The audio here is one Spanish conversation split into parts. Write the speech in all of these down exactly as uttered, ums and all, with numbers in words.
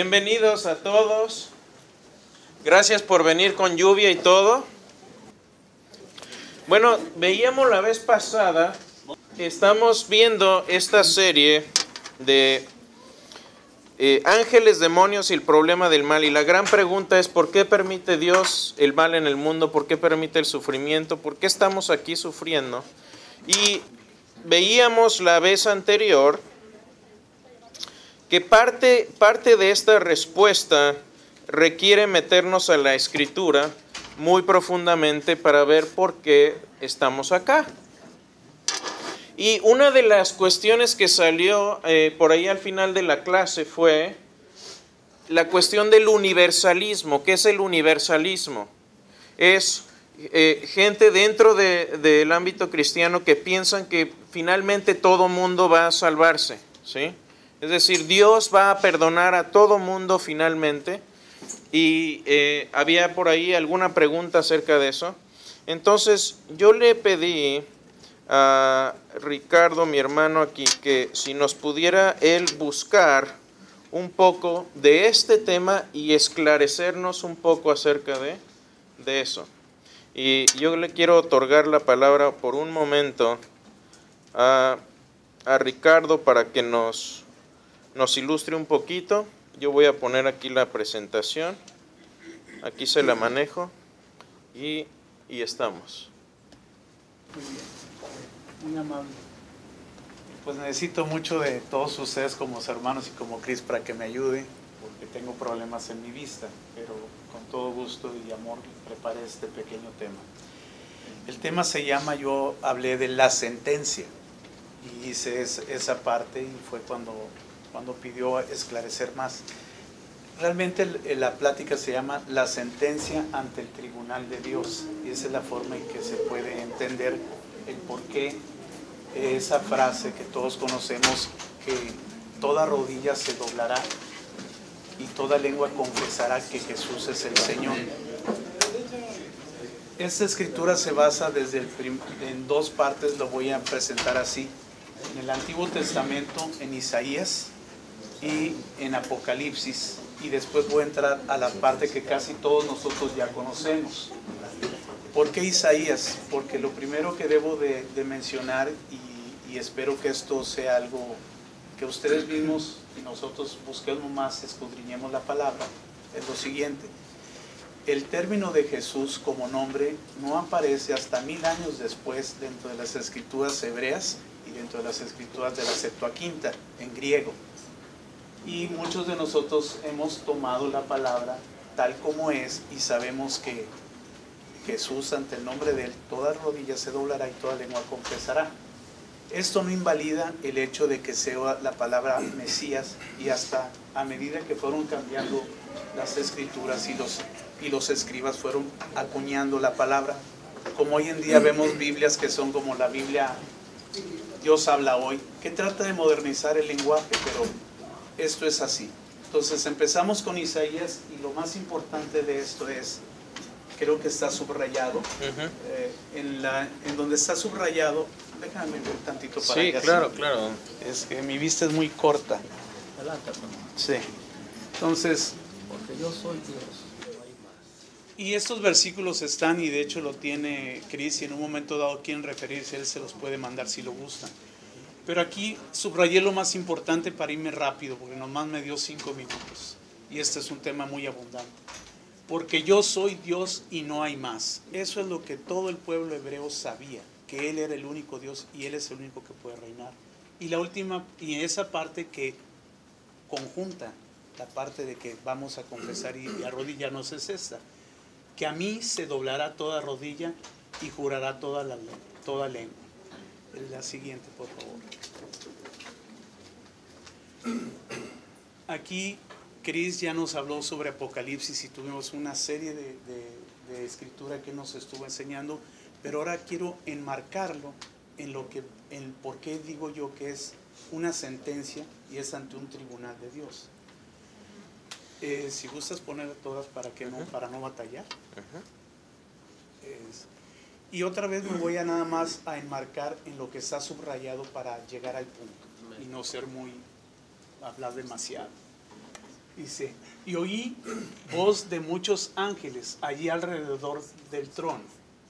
Bienvenidos a todos. Gracias por venir con lluvia y todo. Bueno, veíamos la vez pasada, estamos viendo esta serie de eh, ángeles, demonios y el problema del mal. Y la gran pregunta es, ¿por qué permite Dios el mal en el mundo? ¿Por qué permite el sufrimiento? ¿Por qué estamos aquí sufriendo? Y veíamos la vez anterior que parte, parte de esta respuesta requiere meternos a la Escritura muy profundamente para ver por qué estamos acá. Y una de las cuestiones que salió eh, por ahí al final de la clase fue la cuestión del universalismo. ¿Qué es el universalismo? Es eh, gente dentro de, del ámbito cristiano que piensan que finalmente todo mundo va a salvarse, ¿sí? Es decir, Dios va a perdonar a todo mundo finalmente. Y eh, había por ahí alguna pregunta acerca de eso. Entonces yo le pedí a Ricardo, mi hermano aquí, que si nos pudiera él buscar un poco de este tema y esclarecernos un poco acerca de, de eso. Y yo le quiero otorgar la palabra por un momento a, a Ricardo para que nos... nos ilustre un poquito. Yo voy a poner aquí la presentación, aquí se la manejo y, y estamos. Muy bien, muy amable. Pues necesito mucho de todos ustedes como hermanos y como Cris para que me ayude, porque tengo problemas en mi vista, pero con todo gusto y amor preparé este pequeño tema. El tema se llama, yo hablé de la sentencia y hice esa parte y fue cuando... cuando pidió esclarecer más. Realmente la plática se llama la sentencia ante el tribunal de Dios, y esa es la forma en que se puede entender el porqué esa frase que todos conocemos, que toda rodilla se doblará y toda lengua confesará que Jesús es el Señor. Esta escritura se basa desde el prim- en dos partes, lo voy a presentar así. En el Antiguo Testamento, en Isaías, y en Apocalipsis, y después voy a entrar a la parte que casi todos nosotros ya conocemos. ¿Por qué Isaías? Porque lo primero que debo de, de mencionar, y, y espero que esto sea algo que ustedes mismos y nosotros busquemos más, escudriñemos la palabra, es lo siguiente. El término de Jesús como nombre no aparece hasta mil años después dentro de las escrituras hebreas y dentro de las escrituras de la Septuaginta en griego. Y muchos de nosotros hemos tomado la palabra tal como es y sabemos que Jesús, ante el nombre de Él, toda rodilla se doblará y toda lengua confesará. Esto no invalida el hecho de que sea la palabra Mesías, y hasta a medida que fueron cambiando las escrituras y los, y los escribas fueron acuñando la palabra, como hoy en día vemos Biblias que son como la Biblia Dios habla hoy, que trata de modernizar el lenguaje, pero esto es así. Entonces empezamos con Isaías, y lo más importante de esto es, creo que está subrayado, uh-huh. eh, en, la, en donde está subrayado, déjame ver tantito para sí, allá. Claro, sí. claro. Es que mi vista es muy corta. Adelante, sí. Entonces, porque yo soy Dios, no hay más. Y estos versículos están, y de hecho lo tiene Cris, y en un momento dado quieren referirse, él se los puede mandar si lo gustan. Pero aquí subrayé lo más importante para irme rápido, porque nomás me dio cinco minutos. Y este es un tema muy abundante. Porque yo soy Dios y no hay más. Eso es lo que todo el pueblo hebreo sabía, que Él era el único Dios y Él es el único que puede reinar. Y la última, y esa parte que conjunta, la parte de que vamos a confesar y arrodillarnos es esta. Que a mí se doblará toda rodilla y jurará toda, la, toda lengua. La siguiente, por favor. Aquí Cris ya nos habló sobre Apocalipsis y tuvimos una serie de, de, de escritura que nos estuvo enseñando, pero ahora quiero enmarcarlo en lo que, en por qué digo yo que es una sentencia y es ante un tribunal de Dios. Eh, si gustas poner todas para que no, para no batallar. Es, Y otra vez me voy a nada más a enmarcar en lo que está subrayado para llegar al punto y no ser muy, hablar demasiado. Dice, y oí voz de muchos ángeles allí alrededor del trono.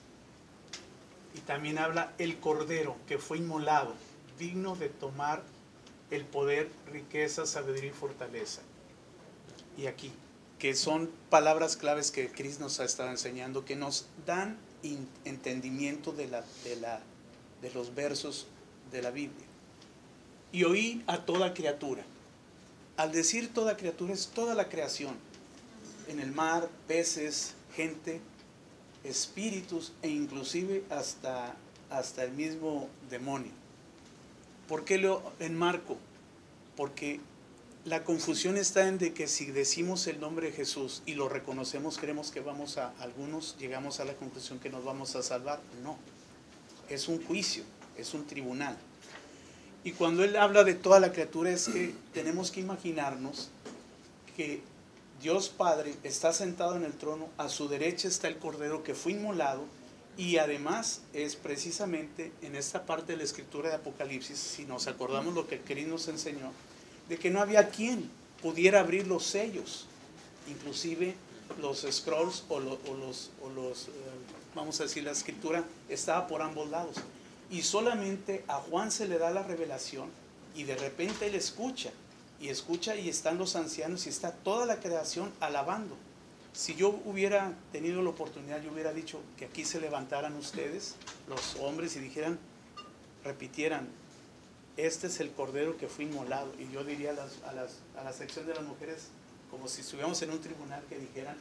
Y también habla el Cordero que fue inmolado, digno de tomar el poder, riqueza, sabiduría y fortaleza. Y aquí, que son palabras claves que Cris nos ha estado enseñando, que nos dan entendimiento de, la, de, la, de los versos de la Biblia. Y oí a toda criatura. Al decir toda criatura es toda la creación, en el mar, peces, gente, espíritus e inclusive hasta, hasta el mismo demonio. ¿Por qué lo enmarco? Porque la confusión está en de que si decimos el nombre de Jesús y lo reconocemos, creemos que vamos a, algunos llegamos a la conclusión que nos vamos a salvar. No, es un juicio, es un tribunal. Y cuando él habla de toda la criatura es que tenemos que imaginarnos que Dios Padre está sentado en el trono, a su derecha está el Cordero que fue inmolado, y además es precisamente en esta parte de la escritura de Apocalipsis, si nos acordamos lo que Cris nos enseñó, de que no había quien pudiera abrir los sellos, inclusive los scrolls o, lo, o los, o los eh, vamos a decir, la escritura estaba por ambos lados. Y solamente a Juan se le da la revelación y de repente él escucha, y escucha y están los ancianos y está toda la creación alabando. Si yo hubiera tenido la oportunidad, yo hubiera dicho que aquí se levantaran ustedes, los hombres, y dijeran, repitieran, este es el Cordero que fue inmolado. Y yo diría a, las, a, las, a la sección de las mujeres, como si estuviéramos en un tribunal, que dijeran,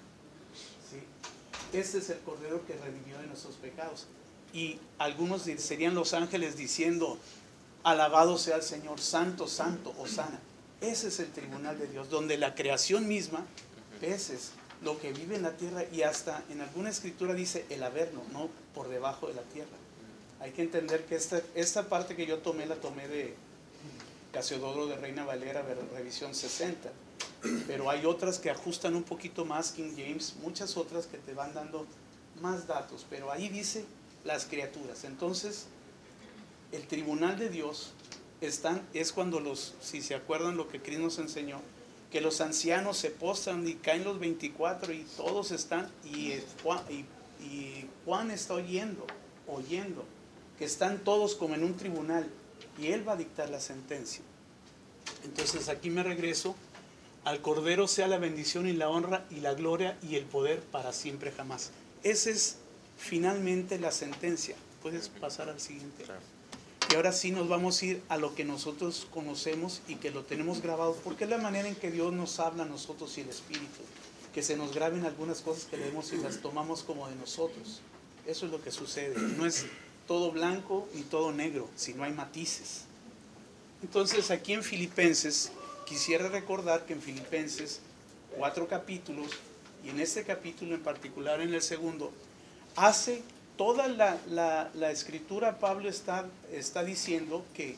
¿sí? Este es el Cordero que redimió de nuestros pecados. Y algunos serían los ángeles diciendo, alabado sea el Señor, santo, santo, hosana. Ese es el tribunal de Dios, donde la creación misma, peces, lo que vive en la tierra, y hasta en alguna escritura dice el averno, no por debajo de la tierra. Hay que entender que esta, esta parte que yo tomé, la tomé de Casiodoro de Reina Valera, revisión sesenta. Pero hay otras que ajustan un poquito más, King James, muchas otras que te van dando más datos. Pero ahí dice las criaturas. Entonces, el tribunal de Dios están, es cuando los, si se acuerdan lo que Cristo nos enseñó, que los ancianos se postran y caen los veinticuatro y todos están, y Juan, y, y Juan está oyendo, oyendo, que están todos como en un tribunal y él va a dictar la sentencia. Entonces aquí me regreso, al Cordero sea la bendición y la honra y la gloria y el poder para siempre jamás. Esa es finalmente la sentencia. Puedes pasar al siguiente. Y ahora sí nos vamos a ir a lo que nosotros conocemos y que lo tenemos grabado, porque es la manera en que Dios nos habla a nosotros y el Espíritu, que se nos graben algunas cosas que leemos y las tomamos como de nosotros. Eso es lo que sucede. No es todo blanco ni todo negro, sino hay matices. Entonces aquí en Filipenses, quisiera recordar que en Filipenses, cuatro capítulos, y en este capítulo en particular, en el segundo, hace toda la, la, la escritura. Pablo está, está diciendo que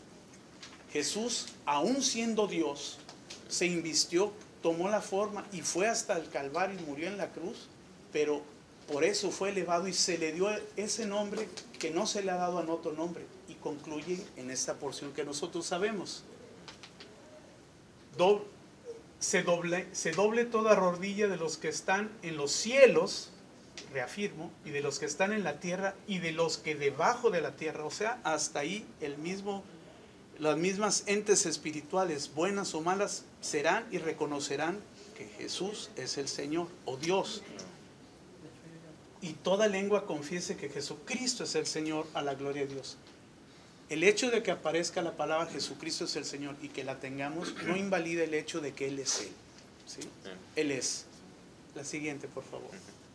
Jesús, aún siendo Dios, se invistió, tomó la forma y fue hasta el Calvario y murió en la cruz, pero por eso fue elevado y se le dio ese nombre que no se le ha dado a otro nombre. Y concluye en esta porción que nosotros sabemos. Do, se, doble, se doble toda rodilla de los que están en los cielos, reafirmo, y de los que están en la tierra y de los que debajo de la tierra. O sea, hasta ahí el mismo, las mismas entes espirituales, buenas o malas, serán y reconocerán que Jesús es el Señor o Dios. Y toda lengua confiese que Jesucristo es el Señor, a la gloria de Dios. El hecho de que aparezca la palabra Jesucristo es el Señor y que la tengamos no invalida el hecho de que Él es Él. ¿Sí? Él es. La siguiente, por favor.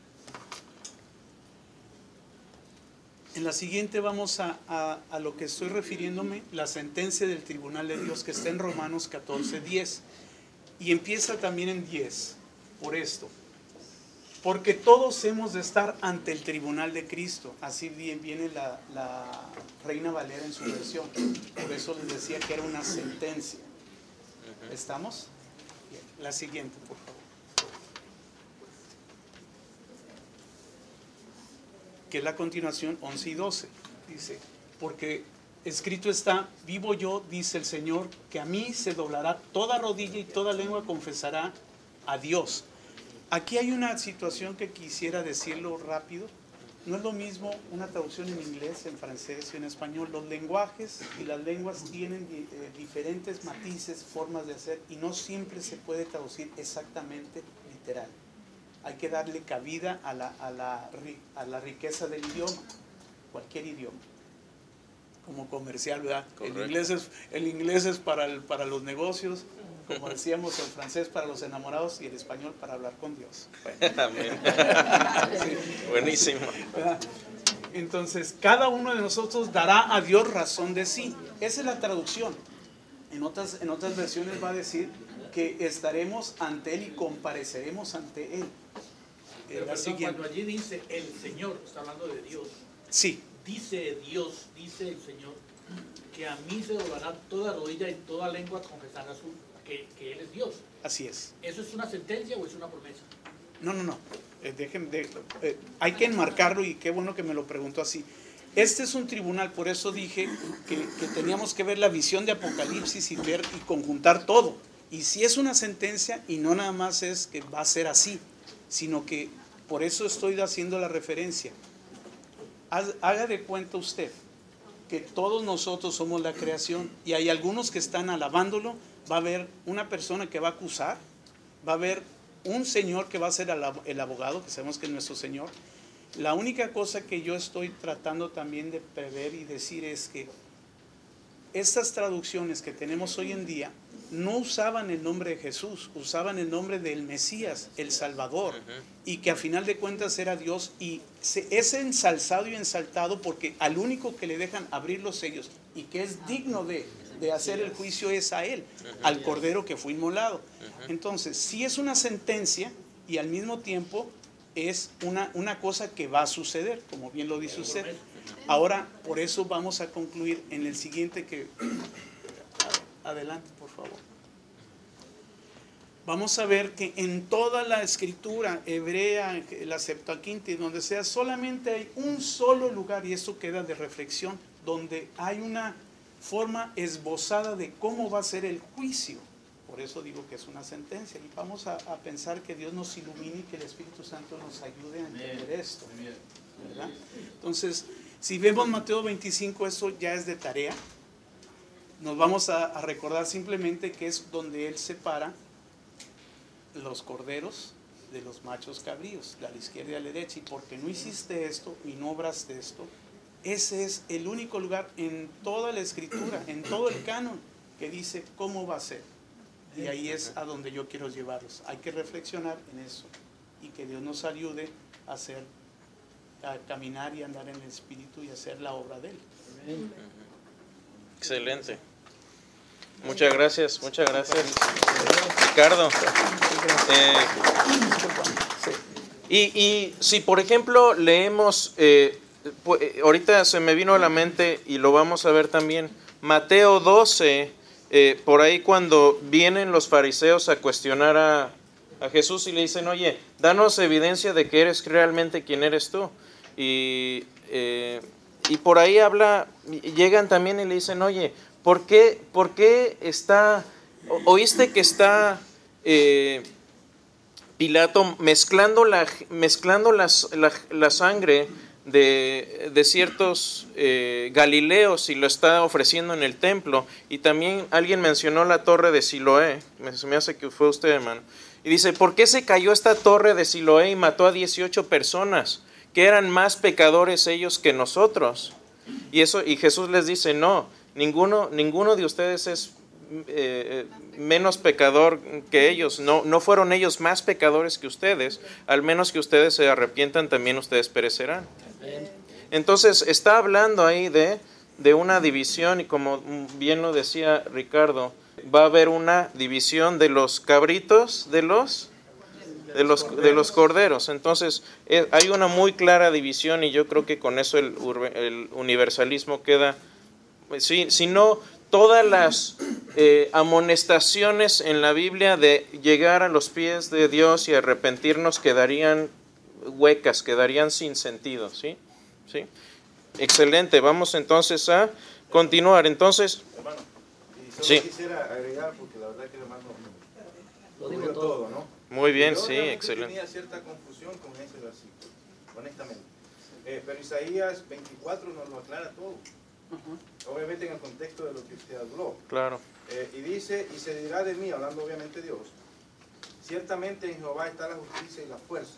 En la siguiente vamos a, a, a lo que estoy refiriéndome, la sentencia del tribunal de Dios, que está en Romanos catorce, diez. Y empieza también en diez, por esto. Porque todos hemos de estar ante el tribunal de Cristo. Así bien viene la, la Reina Valera en su versión. Por eso les decía que era una sentencia. ¿Estamos? Bien. La siguiente, por favor. Que es la continuación once y doce. Dice, porque escrito está, vivo yo, dice el Señor, que a mí se doblará toda rodilla y toda lengua confesará a Dios. Aquí hay una situación que quisiera decirlo rápido. No es lo mismo una traducción en inglés, en francés y en español. Los lenguajes y las lenguas tienen eh, diferentes matices, formas de hacer, y no siempre se puede traducir exactamente literal. Hay que darle cabida a la, a la, a la riqueza del idioma, cualquier idioma. Como comercial, ¿verdad? El inglés es, el inglés es para, el, para los negocios, como decíamos, el francés para los enamorados y el español para hablar con Dios. Bueno. Amén. Sí. Buenísimo. Entonces, cada uno de nosotros dará a Dios razón de sí. Esa es la traducción. En otras, en otras versiones va a decir que estaremos ante Él y compareceremos ante Él. Pero perdón, cuando allí dice el Señor, está hablando de Dios. Sí. Dice Dios, dice el Señor, que a mí se doblará toda rodilla y toda lengua confesará su, que, que Él es Dios. Así es. ¿Eso es una sentencia o es una promesa? No, no, no. Eh, déjenme, de, eh, hay que enmarcarlo y qué bueno que me lo preguntó así. Este es un tribunal, por eso dije que, que teníamos que ver la visión de Apocalipsis y ver y conjuntar todo. Y si es una sentencia, y no nada más es que va a ser así, sino que por eso estoy haciendo la referencia. Haz, haga de cuenta usted que todos nosotros somos la creación y hay algunos que están alabándolo. Va a haber una persona que va a acusar, va a haber un señor que va a ser el abogado, que sabemos que es nuestro Señor. La única cosa que yo estoy tratando también de prever y decir es que estas traducciones que tenemos hoy en día no usaban el nombre de Jesús, usaban el nombre del Mesías, el Salvador, uh-huh. y que a final de cuentas era Dios, y se, es ensalzado y ensaltado porque al único que le dejan abrir los sellos y que es digno de, de hacer el juicio es a Él, uh-huh. al Cordero que fue inmolado. Uh-huh. Entonces, sí es una sentencia y al mismo tiempo es una, una cosa que va a suceder, como bien lo dice usted. Ahora, por eso vamos a concluir en el siguiente que... Adelante, por favor. Vamos a ver que en toda la escritura hebrea, la Septuaginta y donde sea, solamente hay un solo lugar, y esto queda de reflexión, donde hay una forma esbozada de cómo va a ser el juicio. Por eso digo que es una sentencia. Y vamos a, a pensar que Dios nos ilumine y que el Espíritu Santo nos ayude a entender esto, ¿verdad? Entonces, si vemos Mateo veinticinco, eso ya es de tarea. Nos vamos a, a recordar simplemente que es donde Él separa los corderos de los machos cabríos, de a la izquierda y a la derecha. Y porque no hiciste esto y no obraste esto, ese es el único lugar en toda la escritura, en todo el canon, que dice cómo va a ser. Y ahí es a donde yo quiero llevarlos. Hay que reflexionar en eso y que Dios nos ayude a hacer, a caminar y andar en el Espíritu y hacer la obra de Él. Excelente. Muchas gracias, muchas gracias, Ricardo. Eh, y, y si por ejemplo leemos, eh, pues, ahorita se me vino a la mente y lo vamos a ver también, Mateo doce, eh, por ahí cuando vienen los fariseos a cuestionar a, a Jesús y le dicen, oye, danos evidencia de que eres realmente quien eres tú. Y, eh, y por ahí habla, llegan también y le dicen, oye, ¿Por qué, ¿Por qué está, oíste que está eh, Pilato mezclando la, mezclando las, la, la sangre de, de ciertos eh, galileos y lo está ofreciendo en el templo? Y también alguien mencionó la torre de Siloé, me, me hace que fue usted, hermano. Y dice, ¿por qué se cayó esta torre de Siloé y mató a dieciocho personas, que eran más pecadores ellos que nosotros? Y, eso, y Jesús les dice, no. Ninguno, ninguno de ustedes es eh, menos pecador que ellos. No, no fueron ellos más pecadores que ustedes. Al menos que ustedes se arrepientan, también ustedes perecerán. Entonces está hablando ahí de, de una división, y como bien lo decía Ricardo, va a haber una división de los cabritos de los de los de los corderos. Entonces eh, hay una muy clara división, y yo creo que con eso el, el universalismo queda. Sí, sino todas las eh, amonestaciones en la Biblia de llegar a los pies de Dios y arrepentirnos quedarían huecas, quedarían sin sentido, ¿sí? ¿Sí? Excelente, vamos entonces a continuar. Entonces, Hermano, y solo sí. quisiera agregar, porque la verdad que el hermano Lo cubrió digo todo. todo, ¿no? muy bien, Yo sí, realmente excelente. tenía cierta confusión con ese versículo, honestamente. Eh, pero Isaías veinticuatro nos lo aclara todo. Obviamente en el contexto de lo que usted habló. Claro, Eh, y dice, y se dirá de mí, hablando obviamente de Dios, ciertamente en Jehová está la justicia y la fuerza.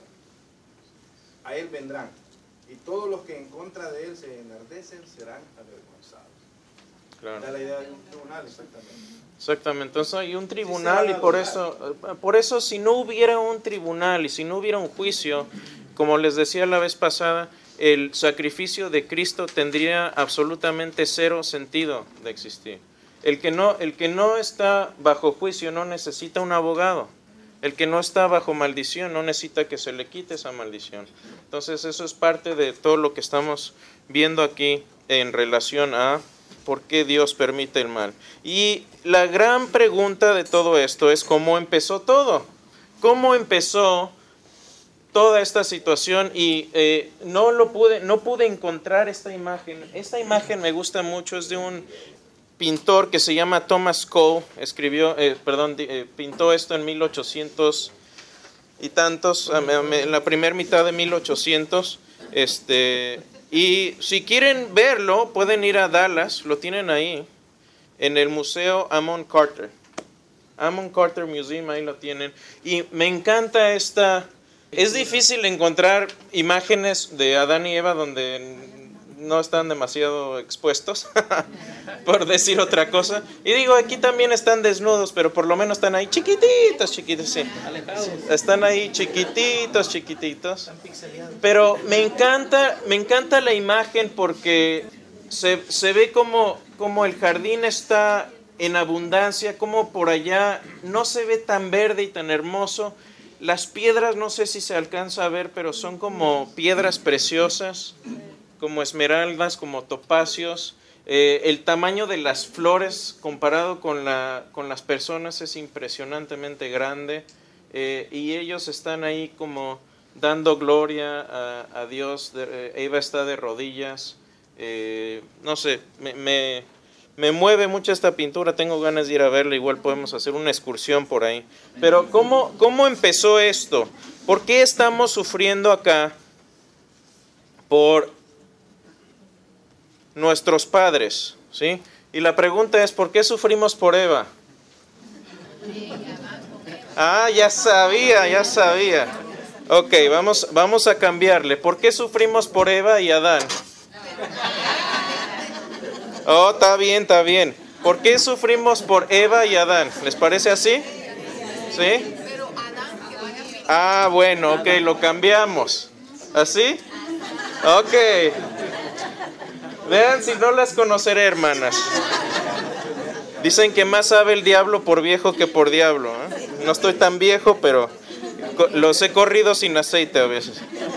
A él vendrán. Y todos los que en contra de él se enardecen serán avergonzados. claro. Da la idea de un tribunal, exactamente. Exactamente, entonces hay un tribunal y por eso, por eso si no hubiera un tribunal y si no hubiera un juicio, como les decía la vez pasada, el sacrificio de Cristo tendría absolutamente cero sentido de existir. El que no, el que no está bajo juicio no necesita un abogado. El que no está bajo maldición no necesita que se le quite esa maldición. Entonces eso es parte de todo lo que estamos viendo aquí en relación a por qué Dios permite el mal. Y la gran pregunta de todo esto es cómo empezó todo. ¿Cómo empezó toda esta situación? Y eh, no lo pude, no pude encontrar esta imagen. Esta imagen me gusta mucho, es de un pintor que se llama Thomas Cole. Escribió, eh, perdón, eh, pintó esto en mil ochocientos y tantos, en la primera mitad de mil ochocientos. Este, y si quieren verlo, pueden ir a Dallas, lo tienen ahí, en el Museo Amon Carter. Amon Carter Museum, ahí lo tienen. Y me encanta esta... Es difícil encontrar imágenes de Adán y Eva donde no están demasiado expuestos, por decir otra cosa. Y digo, aquí también están desnudos, pero por lo menos están ahí chiquititos, chiquititos, sí. Están ahí chiquititos, chiquititos. Pero me encanta, me encanta la imagen porque se, se ve como, como el jardín está en abundancia, como por allá no se ve tan verde y tan hermoso. Las piedras, no sé si se alcanza a ver, pero son como piedras preciosas, como esmeraldas, como topacios. Eh, el tamaño de las flores comparado con, la, con las personas es impresionantemente grande. Eh, y ellos están ahí como dando gloria a, a Dios. De, eh, Eva está de rodillas. Eh, no sé, me, me, me mueve mucho esta pintura, tengo ganas de ir a verla, igual podemos hacer una excursión por ahí. Pero ¿cómo, cómo empezó esto? ¿Por qué estamos sufriendo acá por nuestros padres? ¿Sí? Y la pregunta es, ¿por qué sufrimos por Eva? Ah, ya sabía, ya sabía. Ok, vamos, vamos a cambiarle. ¿Por qué sufrimos por Eva y Adán? Oh, está bien, está bien. ¿Por qué sufrimos por Eva y Adán? ¿Les parece así? ¿Sí? Ah, bueno, ok, lo cambiamos. ¿Así? Ok. Vean si no las conoceré, hermanas. Dicen que más sabe el diablo por viejo que por diablo, ¿eh? No estoy tan viejo, pero los he corrido sin aceite a veces.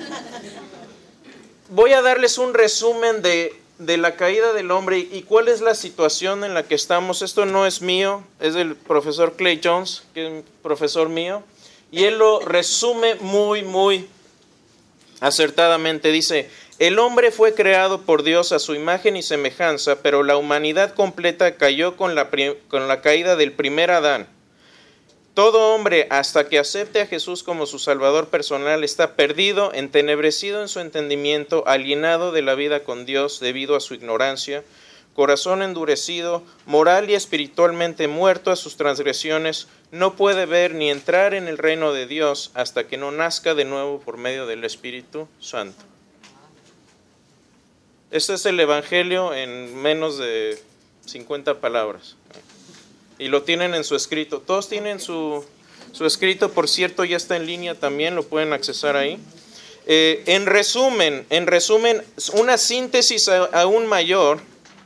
Voy a darles un resumen de, de la caída del hombre y, y cuál es la situación en la que estamos. Esto no es mío, es del profesor Clay Jones, que es un profesor mío, y él lo resume muy, muy acertadamente. Dice: el hombre fue creado por Dios a su imagen y semejanza, pero la humanidad completa cayó con la, con la caída del primer Adán. Todo hombre, hasta que acepte a Jesús como su Salvador personal, está perdido, entenebrecido en su entendimiento, alienado de la vida con Dios debido a su ignorancia, corazón endurecido, moral y espiritualmente muerto a sus transgresiones, no puede ver ni entrar en el reino de Dios hasta que no nazca de nuevo por medio del Espíritu Santo. Este es el Evangelio en menos de cincuenta palabras. Y lo tienen en su escrito. Todos tienen su, su escrito, por cierto, ya está en línea también, lo pueden accesar ahí. Eh, en resumen, en resumen, una síntesis a, aún mayor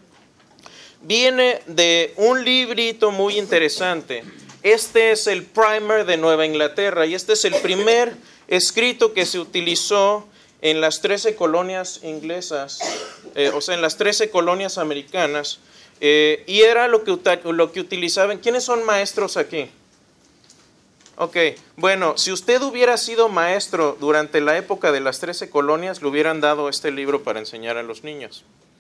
viene de un librito muy interesante. Este es el Primer de Nueva Inglaterra y este es el primer escrito que se utilizó en las trece colonias inglesas, eh, o sea, en las trece colonias americanas. Eh, y era lo que, lo que utilizaban. ¿Quiénes son maestros aquí? Ok, bueno, si usted hubiera sido maestro durante la época de las trece colonias, le hubieran dado este libro para enseñar a los niños.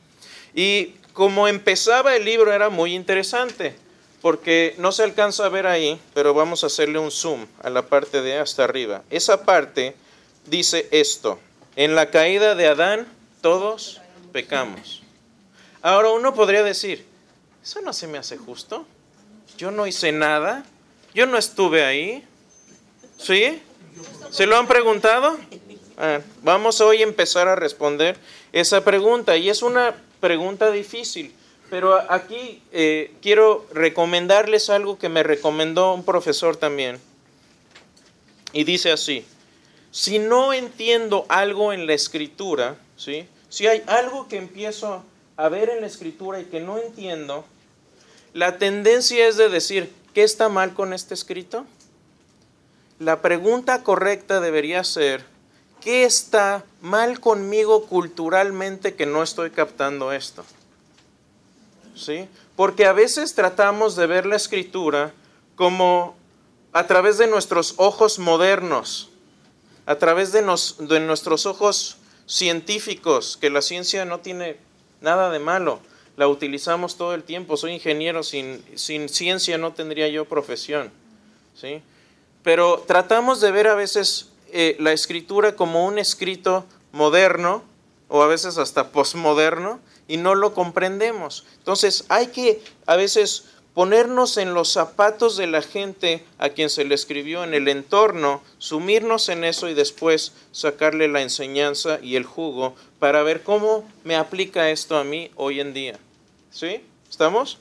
Y como empezaba el libro era muy interesante, porque no se alcanza a ver ahí, pero vamos a hacerle un zoom a la parte de hasta arriba. Esa parte dice esto: en la caída de Adán todos pecamos. Ahora uno podría decir, eso no se me hace justo, yo no hice nada, yo no estuve ahí, ¿sí? ¿Se lo han preguntado? Ah, vamos hoy a empezar a responder esa pregunta, y es una pregunta difícil, pero aquí eh, quiero recomendarles algo que me recomendó un profesor también, y dice así: si no entiendo algo en la Escritura, ¿sí? Si hay algo que empiezo a ver en la Escritura y que no entiendo, la tendencia es de decir, ¿qué está mal con este escrito? La pregunta correcta debería ser, ¿qué está mal conmigo culturalmente que no estoy captando esto? ¿Sí? Porque a veces tratamos de ver la Escritura como a través de nuestros ojos modernos, a través de, nos, de nuestros ojos científicos, que la ciencia no tiene nada de malo, la utilizamos todo el tiempo. Soy ingeniero, sin, sin ciencia no tendría yo profesión, ¿sí? Pero tratamos de ver a veces eh, la Escritura como un escrito moderno, o a veces hasta posmoderno, y no lo comprendemos. Entonces hay que a veces ponernos en los zapatos de la gente a quien se le escribió, en el entorno, sumirnos en eso y después sacarle la enseñanza y el jugo para ver cómo me aplica esto a mí hoy en día. ¿Sí? ¿Estamos?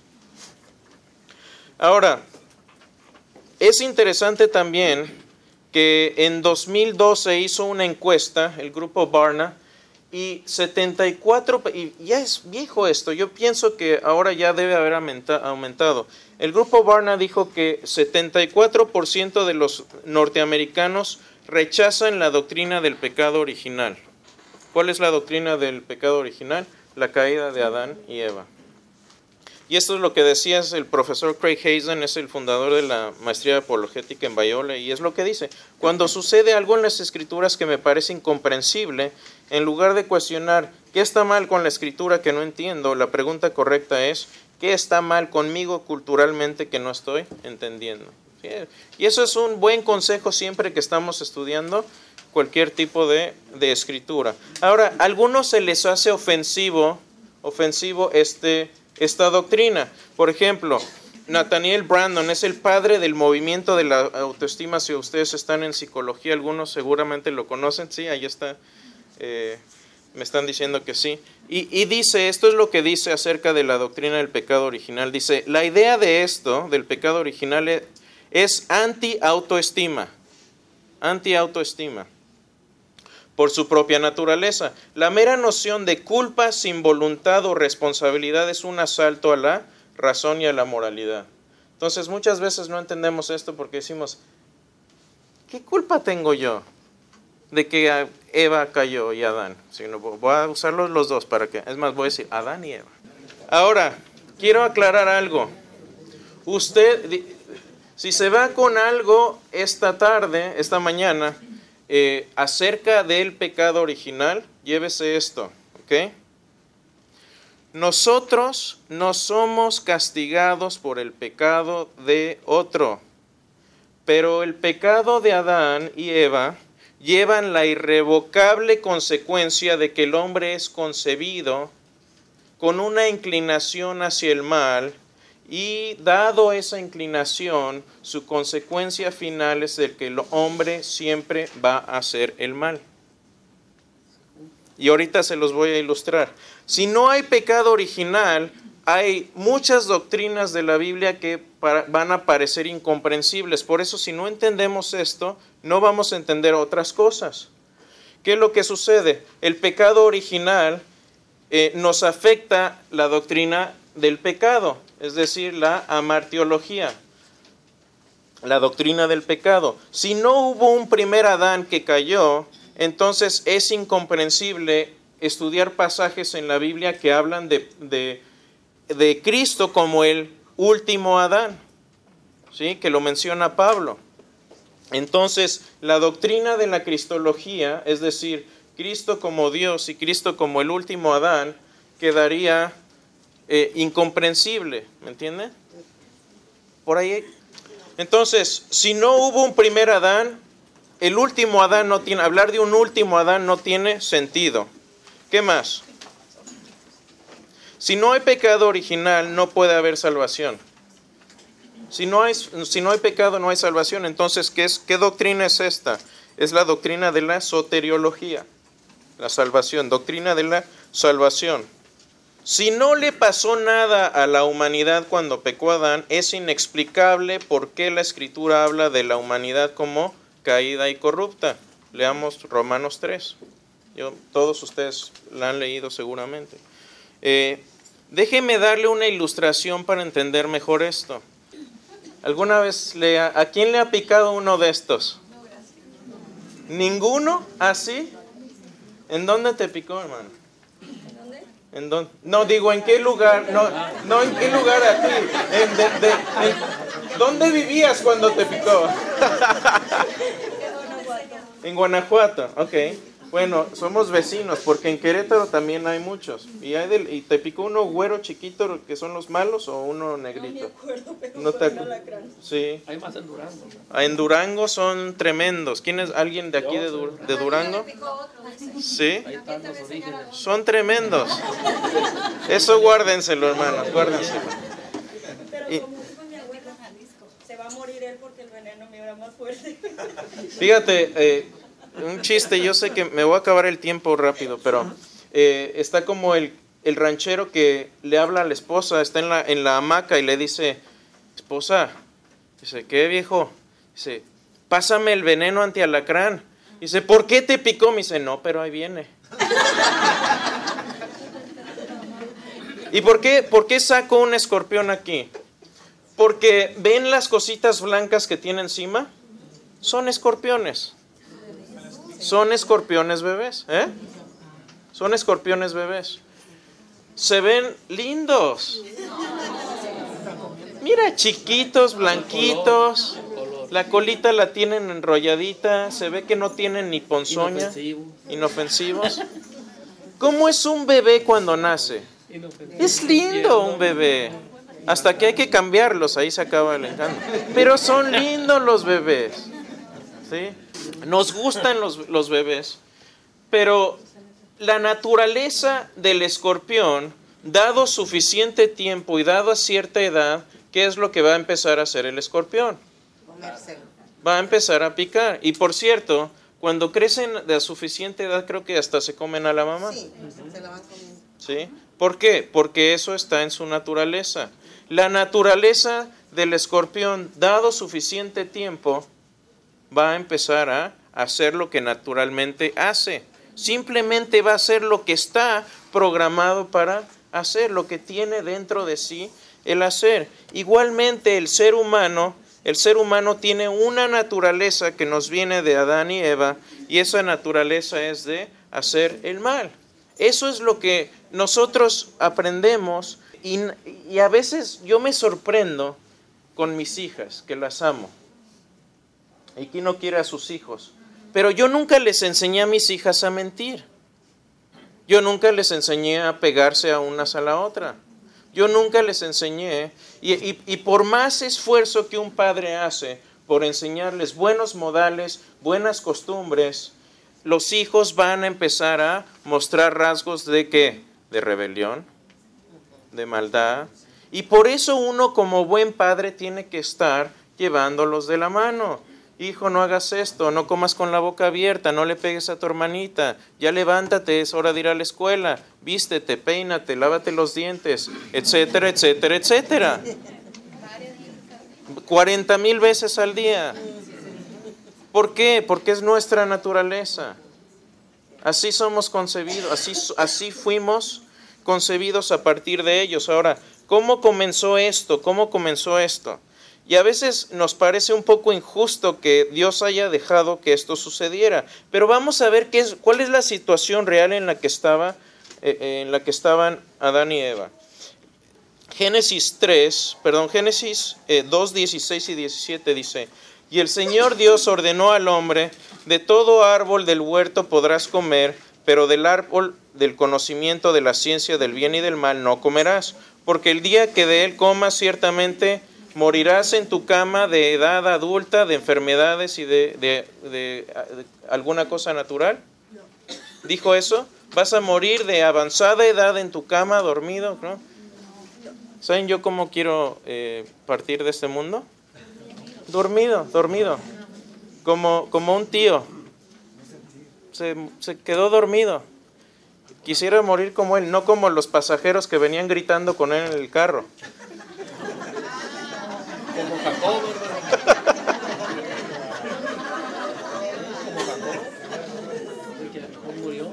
Ahora, es interesante también que en dos mil doce hizo una encuesta, el grupo Barna, y setenta y cuatro, y ya es viejo esto, yo pienso que ahora ya debe haber aumentado. El grupo Barna dijo que setenta y cuatro por ciento de los norteamericanos rechazan la doctrina del pecado original. ¿Cuál es la doctrina del pecado original? La caída de Adán y Eva. Y esto es lo que decía el profesor Craig Hazen, es el fundador de la maestría apologética en Biola, y es lo que dice: cuando sucede algo en las Escrituras que me parece incomprensible, en lugar de cuestionar qué está mal con la Escritura que no entiendo, la pregunta correcta es, ¿qué está mal conmigo culturalmente que no estoy entendiendo? ¿Sí? Y eso es un buen consejo siempre que estamos estudiando cualquier tipo de, de escritura. Ahora, a algunos se les hace ofensivo, ofensivo este... esta doctrina. Por ejemplo, Nathaniel Brandon es el padre del movimiento de la autoestima. Si ustedes están en psicología, algunos seguramente lo conocen. Sí, ahí está. Eh, me están diciendo que sí. Y, y dice, esto es lo que dice acerca de la doctrina del pecado original. Dice, la idea de esto, del pecado original, es, es anti-autoestima. Anti-autoestima. Por su propia naturaleza. La mera noción de culpa sin voluntad o responsabilidad es un asalto a la razón y a la moralidad. Entonces muchas veces no entendemos esto porque decimos, ¿qué culpa tengo yo de que Eva cayó y Adán? Si no, voy a usarlos los dos para que, es más, voy a decir Adán y Eva. Ahora, quiero aclarar algo. Usted, si se va con algo esta tarde, esta mañana, Eh, acerca del pecado original, llévese esto, ¿ok? Nosotros no somos castigados por el pecado de otro, pero el pecado de Adán y Eva llevan la irrevocable consecuencia de que el hombre es concebido con una inclinación hacia el mal, y dado esa inclinación, su consecuencia final es el que el hombre siempre va a hacer el mal. Y ahorita se los voy a ilustrar. Si no hay pecado original, hay muchas doctrinas de la Biblia que para, van a parecer incomprensibles. Por eso, si no entendemos esto, no vamos a entender otras cosas. ¿Qué es lo que sucede? El pecado original eh, nos afecta la doctrina del pecado, es decir, la amartiología, la doctrina del pecado. Si no hubo un primer Adán que cayó, entonces es incomprensible estudiar pasajes en la Biblia que hablan de, de, de Cristo como el último Adán, ¿sí? Que lo menciona Pablo. Entonces, la doctrina de la cristología, es decir, Cristo como Dios y Cristo como el último Adán, quedaría eh, incomprensible, ¿me entiende? Por ahí. Entonces, si no hubo un primer Adán, el último Adán no tiene, hablar de un último Adán no tiene sentido. ¿Qué más? Si no hay pecado original, no puede haber salvación. Si no hay, si no hay pecado, no hay salvación. Entonces, ¿qué es, qué doctrina es esta? Es la doctrina de la soteriología, la salvación, doctrina de la salvación. Si no le pasó nada a la humanidad cuando pecó Adán, es inexplicable por qué la Escritura habla de la humanidad como caída y corrupta. Leamos Romanos tres. Yo, todos ustedes la han leído seguramente. Eh, déjeme darle una ilustración para entender mejor esto. ¿Alguna vez le ha, a quién le ha picado uno de estos? ¿Ninguno? ¿Así? ¿En dónde te picó, hermano? ¿En dónde? ¿En dónde? No, digo, ¿en qué lugar? No, no ¿en qué lugar a ti? ¿En, de, de, en, ¿Dónde vivías cuando te picó? En Guanajuato, ok. Bueno, somos vecinos, porque en Querétaro también hay muchos. ¿Y, hay del, y te picó uno güero chiquito, que son los malos, o uno negrito? No me acuerdo, pero ¿No fue te un alacrán. Sí. Hay más en Durango. En Durango son tremendos. ¿Quién es? ¿Alguien de aquí de, Dur de Durango? Sí. Ahí están los orígenes. Son tremendos. Eso guárdenselo, hermanos, guárdenselo. Pero Y- como dijo mi abuela, se va a morir él porque el veneno me era más fuerte. Fíjate, eh, un chiste, yo sé que me voy a acabar el tiempo rápido, pero eh, está como el, el ranchero que le habla a la esposa, está en la, en la hamaca y le dice, esposa, dice, ¿qué viejo? Dice, pásame el veneno antialacrán. Dice, ¿por qué te picó? Me dice, no, pero ahí viene. ¿Y por qué, por qué saco un escorpión aquí? Porque ven las cositas blancas que tiene encima, son escorpiones. Son escorpiones bebés, ¿eh? Son escorpiones bebés. Se ven lindos. Mira, chiquitos, blanquitos. La colita la tienen enrolladita. Se ve que no tienen ni ponzoña. Inofensivo. Inofensivos. ¿Cómo es un bebé cuando nace? Inofensivo. Es lindo un bebé. Hasta que hay que cambiarlos, ahí se acaba el encanto. Pero son lindos los bebés. ¿Sí? Nos gustan los, los bebés, pero la naturaleza del escorpión, dado suficiente tiempo y dado a cierta edad, ¿qué es lo que va a empezar a hacer el escorpión? Comérselo. Va a empezar a picar. Y por cierto, cuando crecen de suficiente edad, creo que hasta se comen a la mamá. Sí, se la van comiendo. ¿Sí? ¿Por qué? Porque eso está en su naturaleza. La naturaleza del escorpión, dado suficiente tiempo, va a empezar a hacer lo que naturalmente hace. Simplemente va a hacer lo que está programado para hacer, lo que tiene dentro de sí el hacer. Igualmente el ser humano, el ser humano tiene una naturaleza que nos viene de Adán y Eva, y esa naturaleza es de hacer el mal. Eso es lo que nosotros aprendemos, y, y a veces yo me sorprendo con mis hijas, que las amo. Y quién no quiere a sus hijos. Pero yo nunca les enseñé a mis hijas a mentir. Yo nunca les enseñé a pegarse a unas a la otra. Yo nunca les enseñé. Y, y, y por más esfuerzo que un padre hace por enseñarles buenos modales, buenas costumbres, los hijos van a empezar a mostrar rasgos de ¿qué? De rebelión, de maldad. Y por eso uno como buen padre tiene que estar llevándolos de la mano. Hijo, no hagas esto, no comas con la boca abierta, no le pegues a tu hermanita, ya levántate, es hora de ir a la escuela, vístete, peínate, lávate los dientes, etcétera, etcétera, etcétera. cuarenta mil veces al día. ¿Por qué? Porque es nuestra naturaleza. Así somos concebidos, así, así fuimos concebidos a partir de ellos. Ahora, ¿cómo comenzó esto? ¿Cómo comenzó esto? Y a veces nos parece un poco injusto que Dios haya dejado que esto sucediera. Pero vamos a ver qué es, cuál es la situación real en la que estaba, eh, en la que estaban Adán y Eva. Génesis tres, perdón, Génesis eh, dos, dieciséis y diecisiete dice: y el Señor Dios ordenó al hombre: de todo árbol del huerto podrás comer, pero del árbol del conocimiento de la ciencia del bien y del mal no comerás, porque el día que de él comas ciertamente morirás en tu cama de edad adulta, de enfermedades y de, de, de, de alguna cosa natural. ¿Dijo eso? ¿Vas a morir de avanzada edad en tu cama, dormido? ¿No? ¿Saben yo cómo quiero eh, partir de este mundo? Dormido, dormido. Como, como un tío. Se, se quedó dormido. Quisiera morir como él, no como los pasajeros que venían gritando con él en el carro. Como Jacob, hermano. Como Jacob. Porque Jacob murió.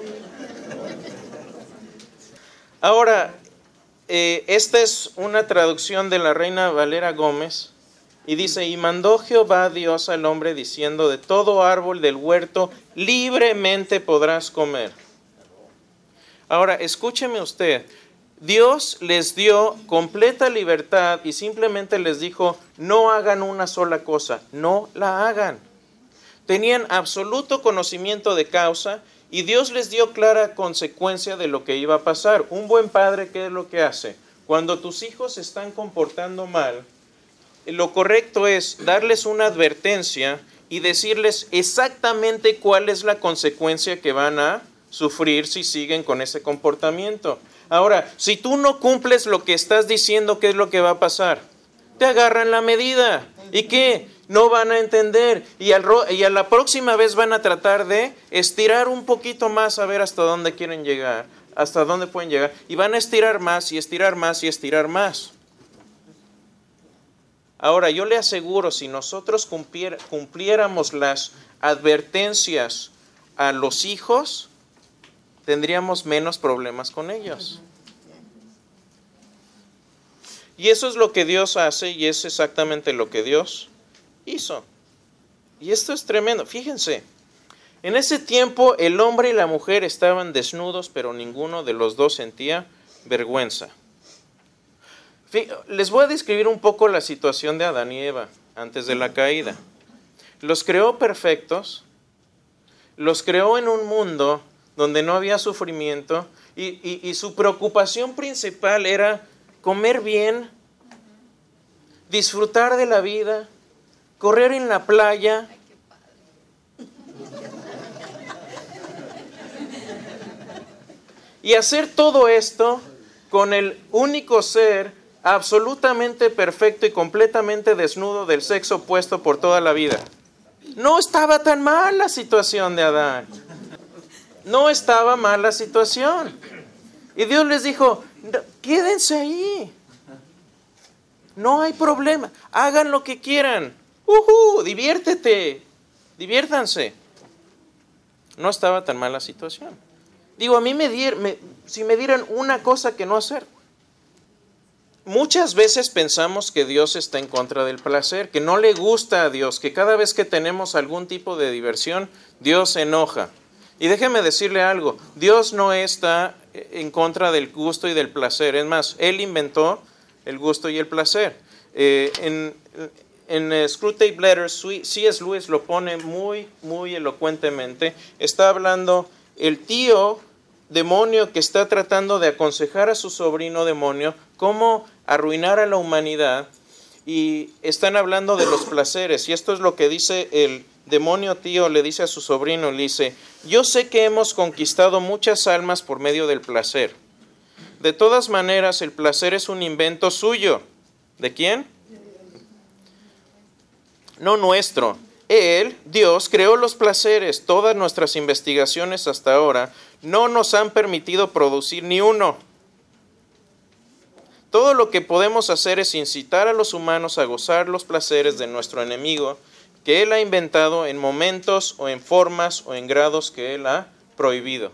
Ahora, eh, esta es una traducción de la Reina Valera Gómez. Y dice, y mandó Jehová Dios al hombre diciendo, de todo árbol del huerto libremente podrás comer. Ahora, escúcheme usted, Dios les dio completa libertad y simplemente les dijo, no hagan una sola cosa, no la hagan. Tenían absoluto conocimiento de causa y Dios les dio clara consecuencia de lo que iba a pasar. Un buen padre, ¿qué es lo que hace? Cuando tus hijos se están comportando mal, lo correcto es darles una advertencia y decirles exactamente cuál es la consecuencia que van a sufrir si siguen con ese comportamiento. Ahora, si tú no cumples lo que estás diciendo, ¿qué es lo que va a pasar? Te agarran la medida. ¿Y qué? No van a entender. Y, al ro- y a la próxima vez van a tratar de estirar un poquito más a ver hasta dónde quieren llegar, hasta dónde pueden llegar. Y van a estirar más y estirar más y estirar más. Ahora, yo le aseguro, si nosotros cumplier- cumpliéramos las advertencias a los hijos, tendríamos menos problemas con ellos. Y eso es lo que Dios hace y es exactamente lo que Dios hizo. Y esto es tremendo. Fíjense, en ese tiempo el hombre y la mujer estaban desnudos, pero ninguno de los dos sentía vergüenza. Les voy a describir un poco la situación de Adán y Eva antes de la caída. Los creó perfectos, los creó en un mundo donde no había sufrimiento y, y, y su preocupación principal era comer bien, disfrutar de la vida, correr en la playa. Y hacer todo esto con el único ser absolutamente perfecto y completamente desnudo del sexo opuesto por toda la vida. No estaba tan mal la situación de Adán. No estaba mal la situación. Y Dios les dijo, quédense ahí. No hay problema. Hagan lo que quieran. ¡Uhú! Diviértete. Diviértanse. No estaba tan mal la situación. Digo, a mí me dieran, me, si me dieran una cosa que no hacer. Muchas veces pensamos que Dios está en contra del placer, que no le gusta a Dios, que cada vez que tenemos algún tipo de diversión, Dios se enoja. Y déjeme decirle algo, Dios no está en contra del gusto y del placer. Es más, Él inventó el gusto y el placer. Eh, en en uh, Screwtape Letters, C S Lewis lo pone muy, muy elocuentemente. Está hablando el tío demonio que está tratando de aconsejar a su sobrino demonio cómo arruinar a la humanidad, y están hablando de los placeres, y esto es lo que dice el demonio tío, le dice a su sobrino, le dice, yo sé que hemos conquistado muchas almas por medio del placer. De todas maneras, el placer es un invento suyo. ¿De quién? No nuestro. Él, Dios, creó los placeres. Todas nuestras investigaciones hasta ahora no nos han permitido producir ni uno. Todo lo que podemos hacer es incitar a los humanos a gozar los placeres de nuestro enemigo, que Él ha inventado en momentos o en formas o en grados que Él ha prohibido.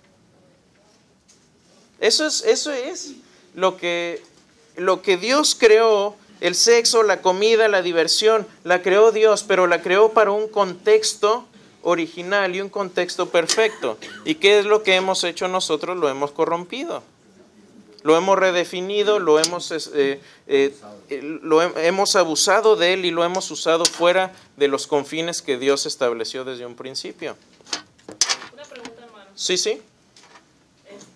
Eso es, eso es lo que, lo que Dios creó. El sexo, la comida, la diversión, la creó Dios, pero la creó para un contexto original y un contexto perfecto. ¿Y qué es lo que hemos hecho nosotros? Lo hemos corrompido. Lo hemos redefinido, lo hemos, eh, eh, lo he, hemos abusado de él y lo hemos usado fuera de los confines que Dios estableció desde un principio. Una pregunta, hermano. Sí, sí. Este,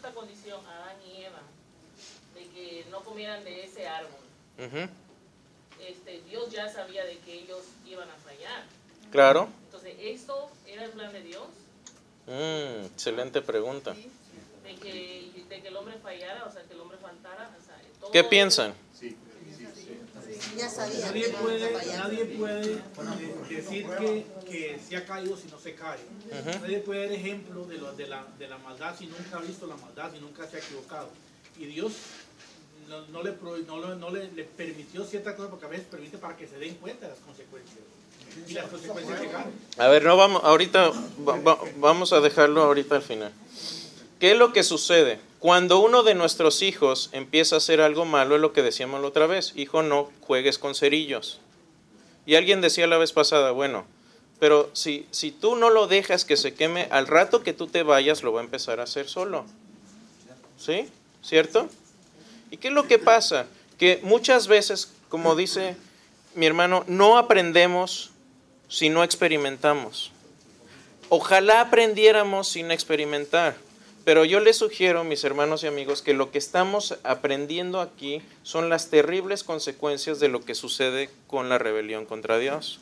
esta condición a Adán y Eva, de que no comieran de ese árbol, Uh-huh. este, Dios ya sabía de que ellos iban a fallar. Claro. Entonces, ¿esto era el plan de Dios? Mm, excelente pregunta. De que, de que el hombre fallara, o sea, que el hombre faltara. O sea, todo ¿Qué piensan? Ya sabía. Nadie que íbamos a puede, fallar. nadie puede de- decir que, que se ha caído si no se cae. Ujú. Nadie puede dar ejemplo de, lo, de, la, de la maldad si nunca ha visto la maldad, si nunca se ha equivocado. Y Dios no, no, le, pro- no, le, no le, le permitió ciertas cosas porque a veces permite para que se den cuenta de las consecuencias. Y las consecuencias llegaron. A ver, no vamos, ahorita va- va- vamos a dejarlo ahorita al final. ¿Qué es lo que sucede? Cuando uno de nuestros hijos empieza a hacer algo malo, es lo que decíamos la otra vez, hijo, no juegues con cerillos. Y alguien decía la vez pasada, bueno, pero si, si tú no lo dejas que se queme, al rato que tú te vayas lo va a empezar a hacer solo. ¿Sí? ¿Cierto? ¿Y qué es lo que pasa? Que muchas veces, como dice mi hermano, no aprendemos si no experimentamos. Ojalá aprendiéramos sin experimentar. Pero yo les sugiero, mis hermanos y amigos, que lo que estamos aprendiendo aquí son las terribles consecuencias de lo que sucede con la rebelión contra Dios.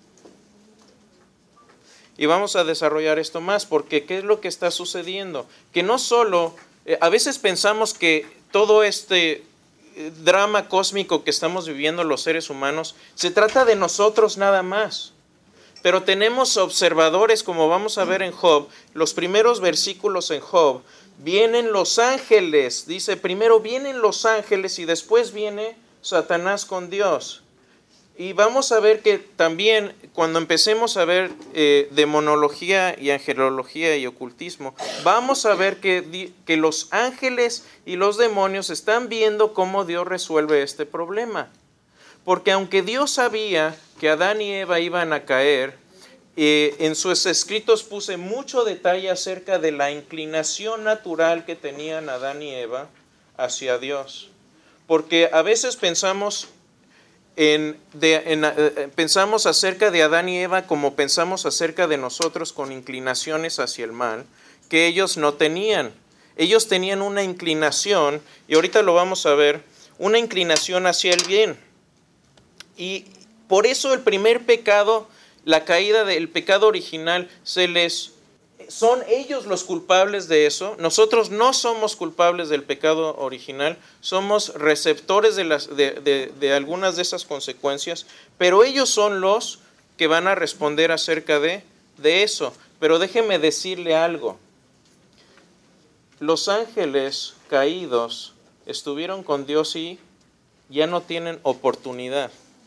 Y vamos a desarrollar esto más, porque ¿qué es lo que está sucediendo? Que no solo, eh, a veces pensamos que todo este eh, drama cósmico que estamos viviendo los seres humanos, se trata de nosotros nada más. Pero tenemos observadores, como vamos a ver en Job, los primeros versículos en Job, vienen los ángeles, dice, primero vienen los ángeles y después viene Satanás con Dios. Y vamos a ver que también cuando empecemos a ver eh, demonología y angelología y ocultismo, vamos a ver que, que los ángeles y los demonios están viendo cómo Dios resuelve este problema. Porque aunque Dios sabía que Adán y Eva iban a caer, eh, en sus escritos puse mucho detalle acerca de la inclinación natural que tenían Adán y Eva hacia Dios. Porque a veces pensamos, en, de, en, eh, pensamos acerca de Adán y Eva como pensamos acerca de nosotros con inclinaciones hacia el mal, que ellos no tenían. Ellos tenían una inclinación, y ahorita lo vamos a ver, una inclinación hacia el bien. Y por eso el primer pecado, la caída del pecado original, se les, son ellos los culpables de eso. Nosotros no somos culpables del pecado original, somos receptores de, las, de, de, de algunas de esas consecuencias, pero ellos son los que van a responder acerca de, de eso. Pero déjeme decirle algo. Los ángeles caídos estuvieron con Dios y ya no tienen oportunidad.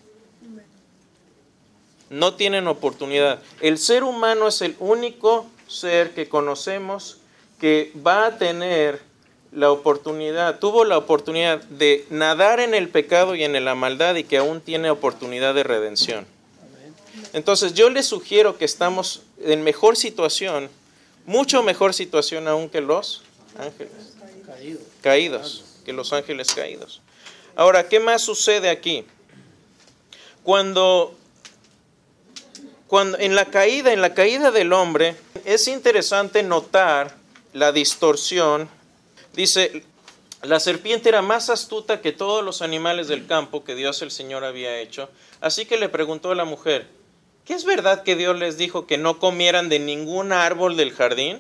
No tienen oportunidad. El ser humano es el único ser que conocemos que va a tener la oportunidad, tuvo la oportunidad de nadar en el pecado y en la maldad y que aún tiene oportunidad de redención. Entonces yo les sugiero que estamos en mejor situación, mucho mejor situación aún que los ángeles caídos, que los ángeles caídos. Ahora, ¿qué más sucede aquí? Cuando Cuando, en la caída, en la caída del hombre, es interesante notar la distorsión. Dice, la serpiente era más astuta que todos los animales del campo que Dios el Señor había hecho. Así que le preguntó a la mujer, ¿qué es verdad que Dios les dijo que no comieran de ningún árbol del jardín?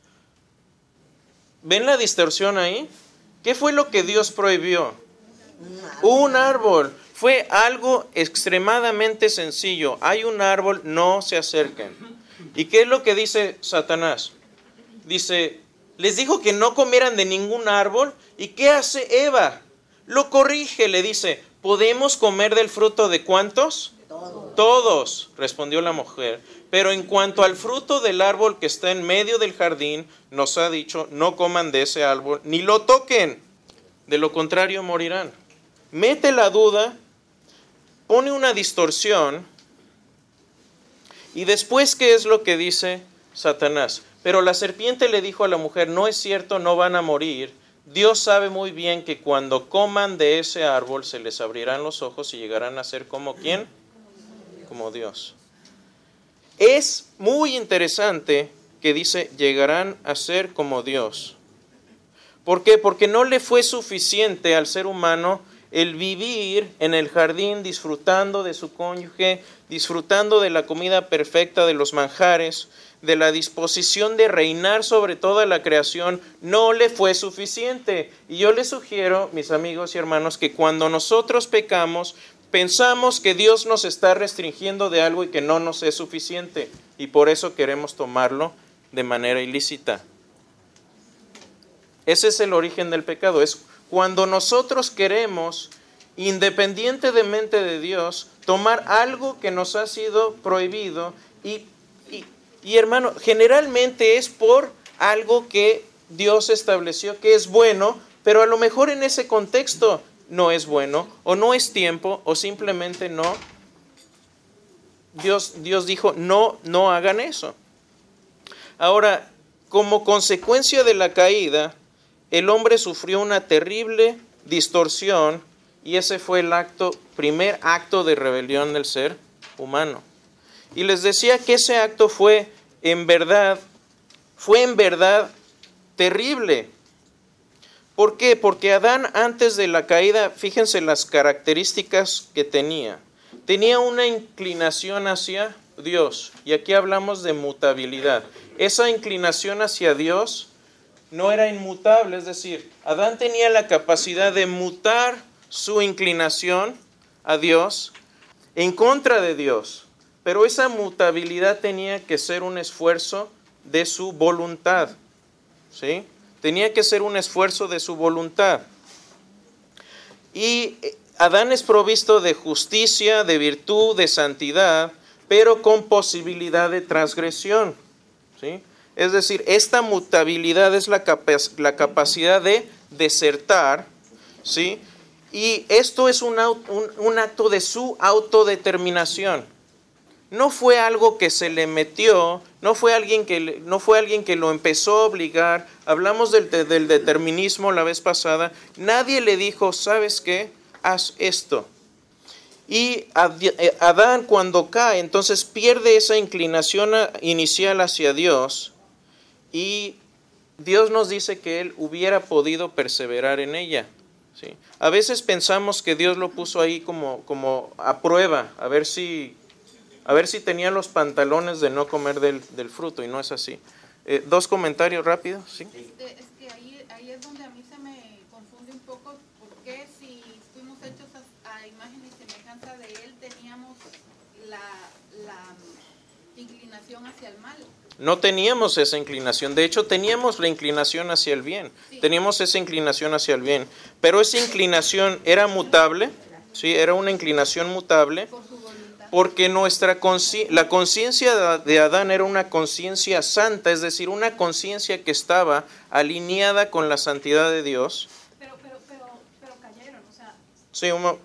¿Ven la distorsión ahí? ¿Qué fue lo que Dios prohibió? Un árbol. Fue algo extremadamente sencillo. Hay un árbol, no se acerquen. ¿Y qué es lo que dice Satanás? Dice, les dijo que no comieran de ningún árbol. ¿Y qué hace Eva? Lo corrige, le dice, ¿podemos comer del fruto de cuántos? Todos. Todos, respondió la mujer. Pero en cuanto al fruto del árbol que está en medio del jardín, nos ha dicho, no coman de ese árbol, ni lo toquen. De lo contrario morirán. Mete la duda, pone una distorsión, y después, ¿qué es lo que dice Satanás? Pero la serpiente le dijo a la mujer, no es cierto, no van a morir. Dios sabe muy bien que cuando coman de ese árbol se les abrirán los ojos y llegarán a ser como ¿quién? Como Dios. Es muy interesante que dice, llegarán a ser como Dios. ¿Por qué? Porque no le fue suficiente al ser humano el vivir en el jardín disfrutando de su cónyuge, disfrutando de la comida perfecta, de los manjares, de la disposición de reinar sobre toda la creación. No le fue suficiente. Y yo les sugiero, mis amigos y hermanos, que cuando nosotros pecamos, pensamos que Dios nos está restringiendo de algo y que no nos es suficiente. Y por eso queremos tomarlo de manera ilícita. Ese es el origen del pecado. Es cuando nosotros queremos, independientemente de Dios, tomar algo que nos ha sido prohibido y, y, y hermano, generalmente es por algo que Dios estableció que es bueno, pero a lo mejor en ese contexto no es bueno, o no es tiempo, o simplemente no. Dios, Dios dijo, no, no hagan eso. Ahora, como consecuencia de la caída, el hombre sufrió una terrible distorsión y ese fue el acto, primer acto de rebelión del ser humano. Y les decía que ese acto fue en verdad, fue en verdad terrible. ¿Por qué? Porque Adán antes de la caída, fíjense las características que tenía. Tenía una inclinación hacia Dios y aquí hablamos de mutabilidad. Esa inclinación hacia Dios no era inmutable, es decir, Adán tenía la capacidad de mutar su inclinación a Dios en contra de Dios, pero esa mutabilidad tenía que ser un esfuerzo de su voluntad, ¿sí? Tenía que ser un esfuerzo de su voluntad. Y Adán es provisto de justicia, de virtud, de santidad, pero con posibilidad de transgresión, ¿sí? Es decir, esta mutabilidad es la, capac- la capacidad de desertar, ¿sí? Y esto es un, un, un acto de su autodeterminación. No fue algo que se le metió, no fue alguien que, le, no fue alguien que lo empezó a obligar. Hablamos del, del determinismo la vez pasada. Nadie le dijo, ¿sabes qué? Haz esto. Y Adán cuando cae, entonces pierde esa inclinación inicial hacia Dios. Y Dios nos dice que Él hubiera podido perseverar en ella, ¿sí? A veces pensamos que Dios lo puso ahí como, como a prueba, a ver si, a ver si tenía los pantalones de no comer del, del fruto, y no es así. Eh, dos comentarios rápidos, ¿sí? Este, es que ahí, ahí es donde a mí se me confunde un poco, porque si fuimos hechos a, a imagen y semejanza de Él, teníamos la, la inclinación hacia el mal. No teníamos esa inclinación, de hecho teníamos la inclinación hacia el bien, sí. Teníamos esa inclinación hacia el bien, pero esa inclinación era mutable, ¿sí? Era una inclinación mutable, Por su voluntad. Porque nuestra consci- la conciencia de Adán era una conciencia santa, es decir, una conciencia que estaba alineada con la santidad de Dios. Pero, pero, pero, pero cayeron, o sea. Sí, uno,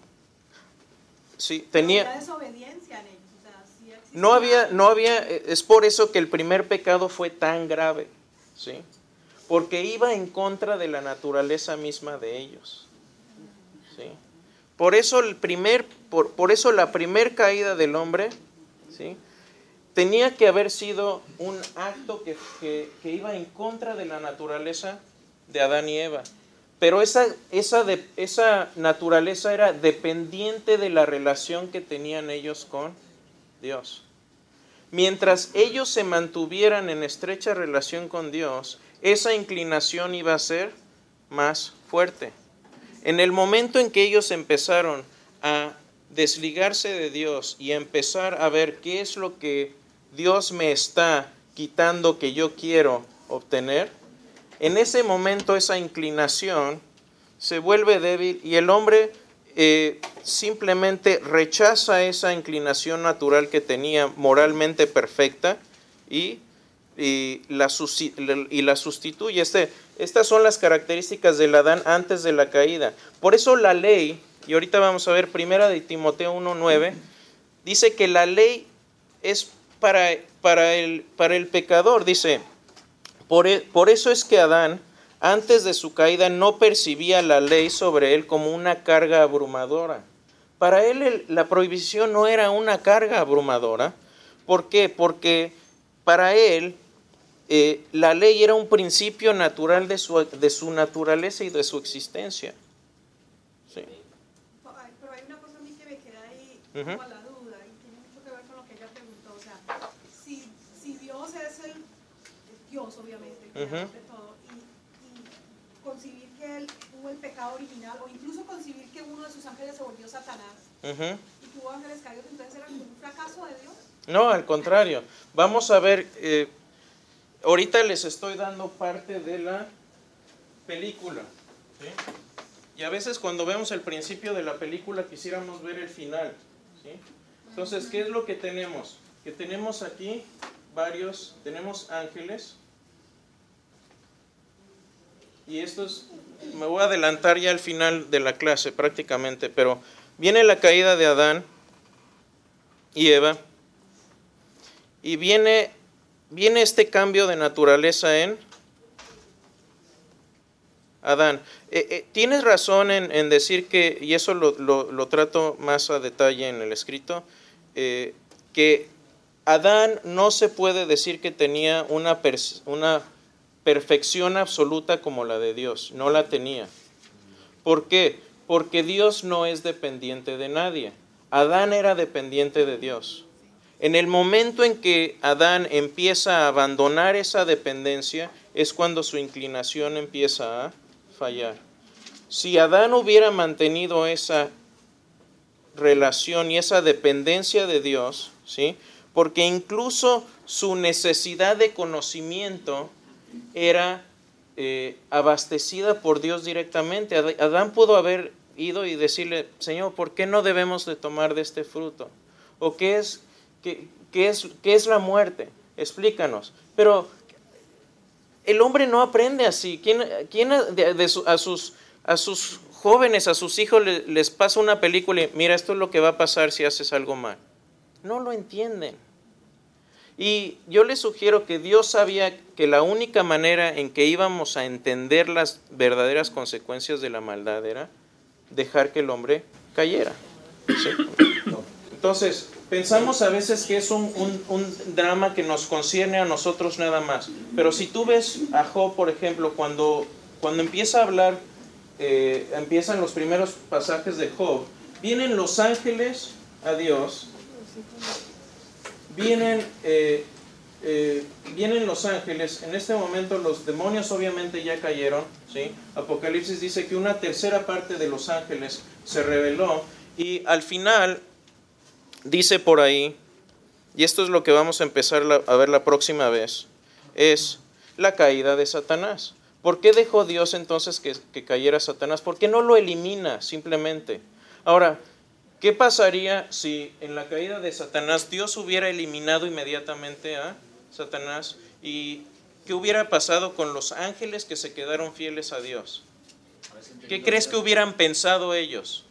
sí tenía... La desobediencia en ellos. No había, no había, es por eso que el primer pecado fue tan grave, ¿sí? Porque iba en contra de la naturaleza misma de ellos, ¿sí? Por eso el primer, por, por eso la primer caída del hombre, ¿sí? Tenía que haber sido un acto que, que, que iba en contra de la naturaleza de Adán y Eva. Pero esa, esa, de, esa naturaleza era dependiente de la relación que tenían ellos con Dios. Mientras ellos se mantuvieran en estrecha relación con Dios, esa inclinación iba a ser más fuerte. En el momento en que ellos empezaron a desligarse de Dios y a empezar a ver qué es lo que Dios me está quitando que yo quiero obtener, en ese momento esa inclinación se vuelve débil y el hombre Eh, simplemente rechaza esa inclinación natural que tenía moralmente perfecta y, y, la, y la sustituye. Este, estas son las características del Adán antes de la caída. Por eso la ley, y ahorita vamos a ver primera de Timoteo uno nueve, dice que la ley es para, para, el, para el pecador. Dice, por, por eso es que Adán, antes de su caída, no percibía la ley sobre él como una carga abrumadora. Para él el, la prohibición no era una carga abrumadora. ¿Por qué? Porque para él eh, la ley era un principio natural de su, de su naturaleza y de su existencia. Sí. Ay, pero hay una cosa a mí que me queda ahí Ujú. como a la duda y tiene mucho que ver con lo que ella preguntó. O sea, si, si Dios es el Dios, obviamente, el creador Ujú. de todo, y, y concebir que él tuvo el pecado original, o incluso concebir que uno de sus ángeles se volvió Satanás Ujú. y tuvo ángeles caídos, entonces era como un fracaso de Dios. No, al contrario. Vamos a ver, eh, ahorita les estoy dando parte de la película, ¿sí? Y a veces cuando vemos el principio de la película quisiéramos ver el final, ¿sí? Entonces, ¿qué es lo que tenemos? Que tenemos aquí varios, tenemos ángeles, y estos, me voy a adelantar ya al final de la clase prácticamente, pero viene la caída de Adán y Eva, y viene, viene este cambio de naturaleza en Adán. Eh, eh, tienes razón en, en decir que, y eso lo, lo, lo trato más a detalle en el escrito, eh, que Adán no se puede decir que tenía una, pers- una perfección absoluta como la de Dios, no la tenía. ¿Por qué? Porque Dios no es dependiente de nadie. Adán era dependiente de Dios. En el momento en que Adán empieza a abandonar esa dependencia, es cuando su inclinación empieza a fallar. Si Adán hubiera mantenido esa relación y esa dependencia de Dios, ¿sí? Porque incluso su necesidad de conocimiento era eh, abastecida por Dios directamente. Adán pudo haber ido y decirle, Señor, ¿por qué no debemos de tomar de este fruto? ¿O qué es, qué, qué es, qué es la muerte? Explícanos. Pero el hombre no aprende así. ¿Quién, quién de, de su, a, sus, a sus jóvenes, a sus hijos les, les pasa una película y mira, esto es lo que va a pasar si haces algo mal? No lo entienden. Y yo les sugiero que Dios sabía que la única manera en que íbamos a entender las verdaderas consecuencias de la maldad era dejar que el hombre cayera. ¿Sí? Entonces, pensamos a veces que es un, un, un drama que nos concierne a nosotros nada más. Pero si tú ves a Job, por ejemplo, cuando, cuando empieza a hablar, eh, empiezan los primeros pasajes de Job, vienen los ángeles a Dios. Vienen, eh, eh, vienen los ángeles, en este momento los demonios obviamente ya cayeron, ¿sí? Apocalipsis dice que una tercera parte de los ángeles se rebeló y al final dice por ahí, y esto es lo que vamos a empezar la, a ver la próxima vez, es la caída de Satanás. ¿Por qué dejó Dios entonces que, que cayera Satanás? ¿Por qué no lo elimina simplemente? Ahora, ¿qué pasaría si en la caída de Satanás Dios hubiera eliminado inmediatamente a Satanás? ¿Y qué hubiera pasado con los ángeles que se quedaron fieles a Dios? ¿Qué crees que hubieran pensado ellos?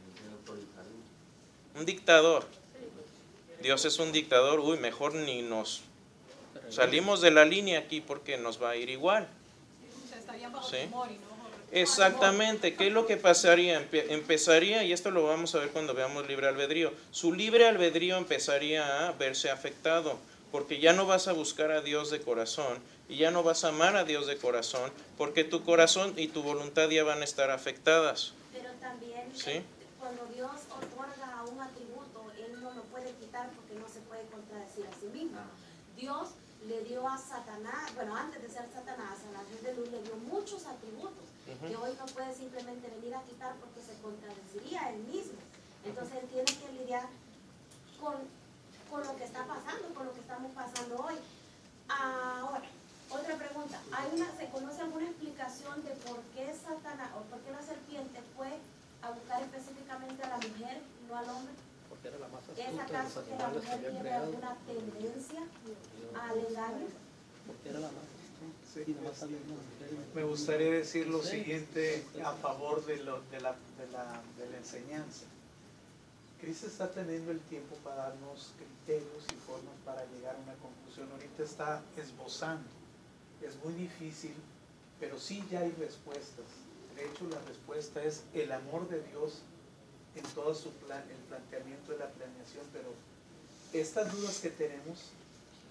Un dictador. Dios es un dictador. Uy, mejor ni nos salimos de la línea aquí porque nos va a ir igual. ¿Sí? Exactamente, ¿qué es lo que pasaría? Empe- empezaría, y esto lo vamos a ver cuando veamos libre albedrío, su libre albedrío empezaría a verse afectado, porque ya no vas a buscar a Dios de corazón, y ya no vas a amar a Dios de corazón, porque tu corazón y tu voluntad ya van a estar afectadas. Pero también, ¿Sí? cuando Dios otorga un atributo, Él no lo puede quitar porque no se puede contradecir a sí mismo. Dios le dio a Satanás, bueno, antes de ser Satanás, a la luz de luz le dio muchos atributos uh-huh. que hoy no puede simplemente venir a quitar porque se contradeciría él mismo. Entonces él tiene que lidiar con, con lo que está pasando, con lo que estamos pasando hoy. Ahora, otra pregunta, ¿hay una, ¿se conoce alguna explicación de por qué Satanás o por qué la serpiente fue a buscar específicamente a la mujer y no al hombre? Porque era la más ¿Es astuta de los acaso que la animales que mujer había tiene creado. alguna tendencia al engaño? Porque era la más astuta. Sí. Y nomás había una mujer. Me gustaría decir lo Sí. siguiente a favor de, lo, de, la, de, la, de la enseñanza. Cristo está teniendo el tiempo para darnos criterios y formas para llegar a una conclusión. Ahorita está esbozando. Es muy difícil, pero sí ya hay respuestas. De hecho, la respuesta es el amor de Dios en todo su plan, el planteamiento de la planeación. Pero estas dudas que tenemos,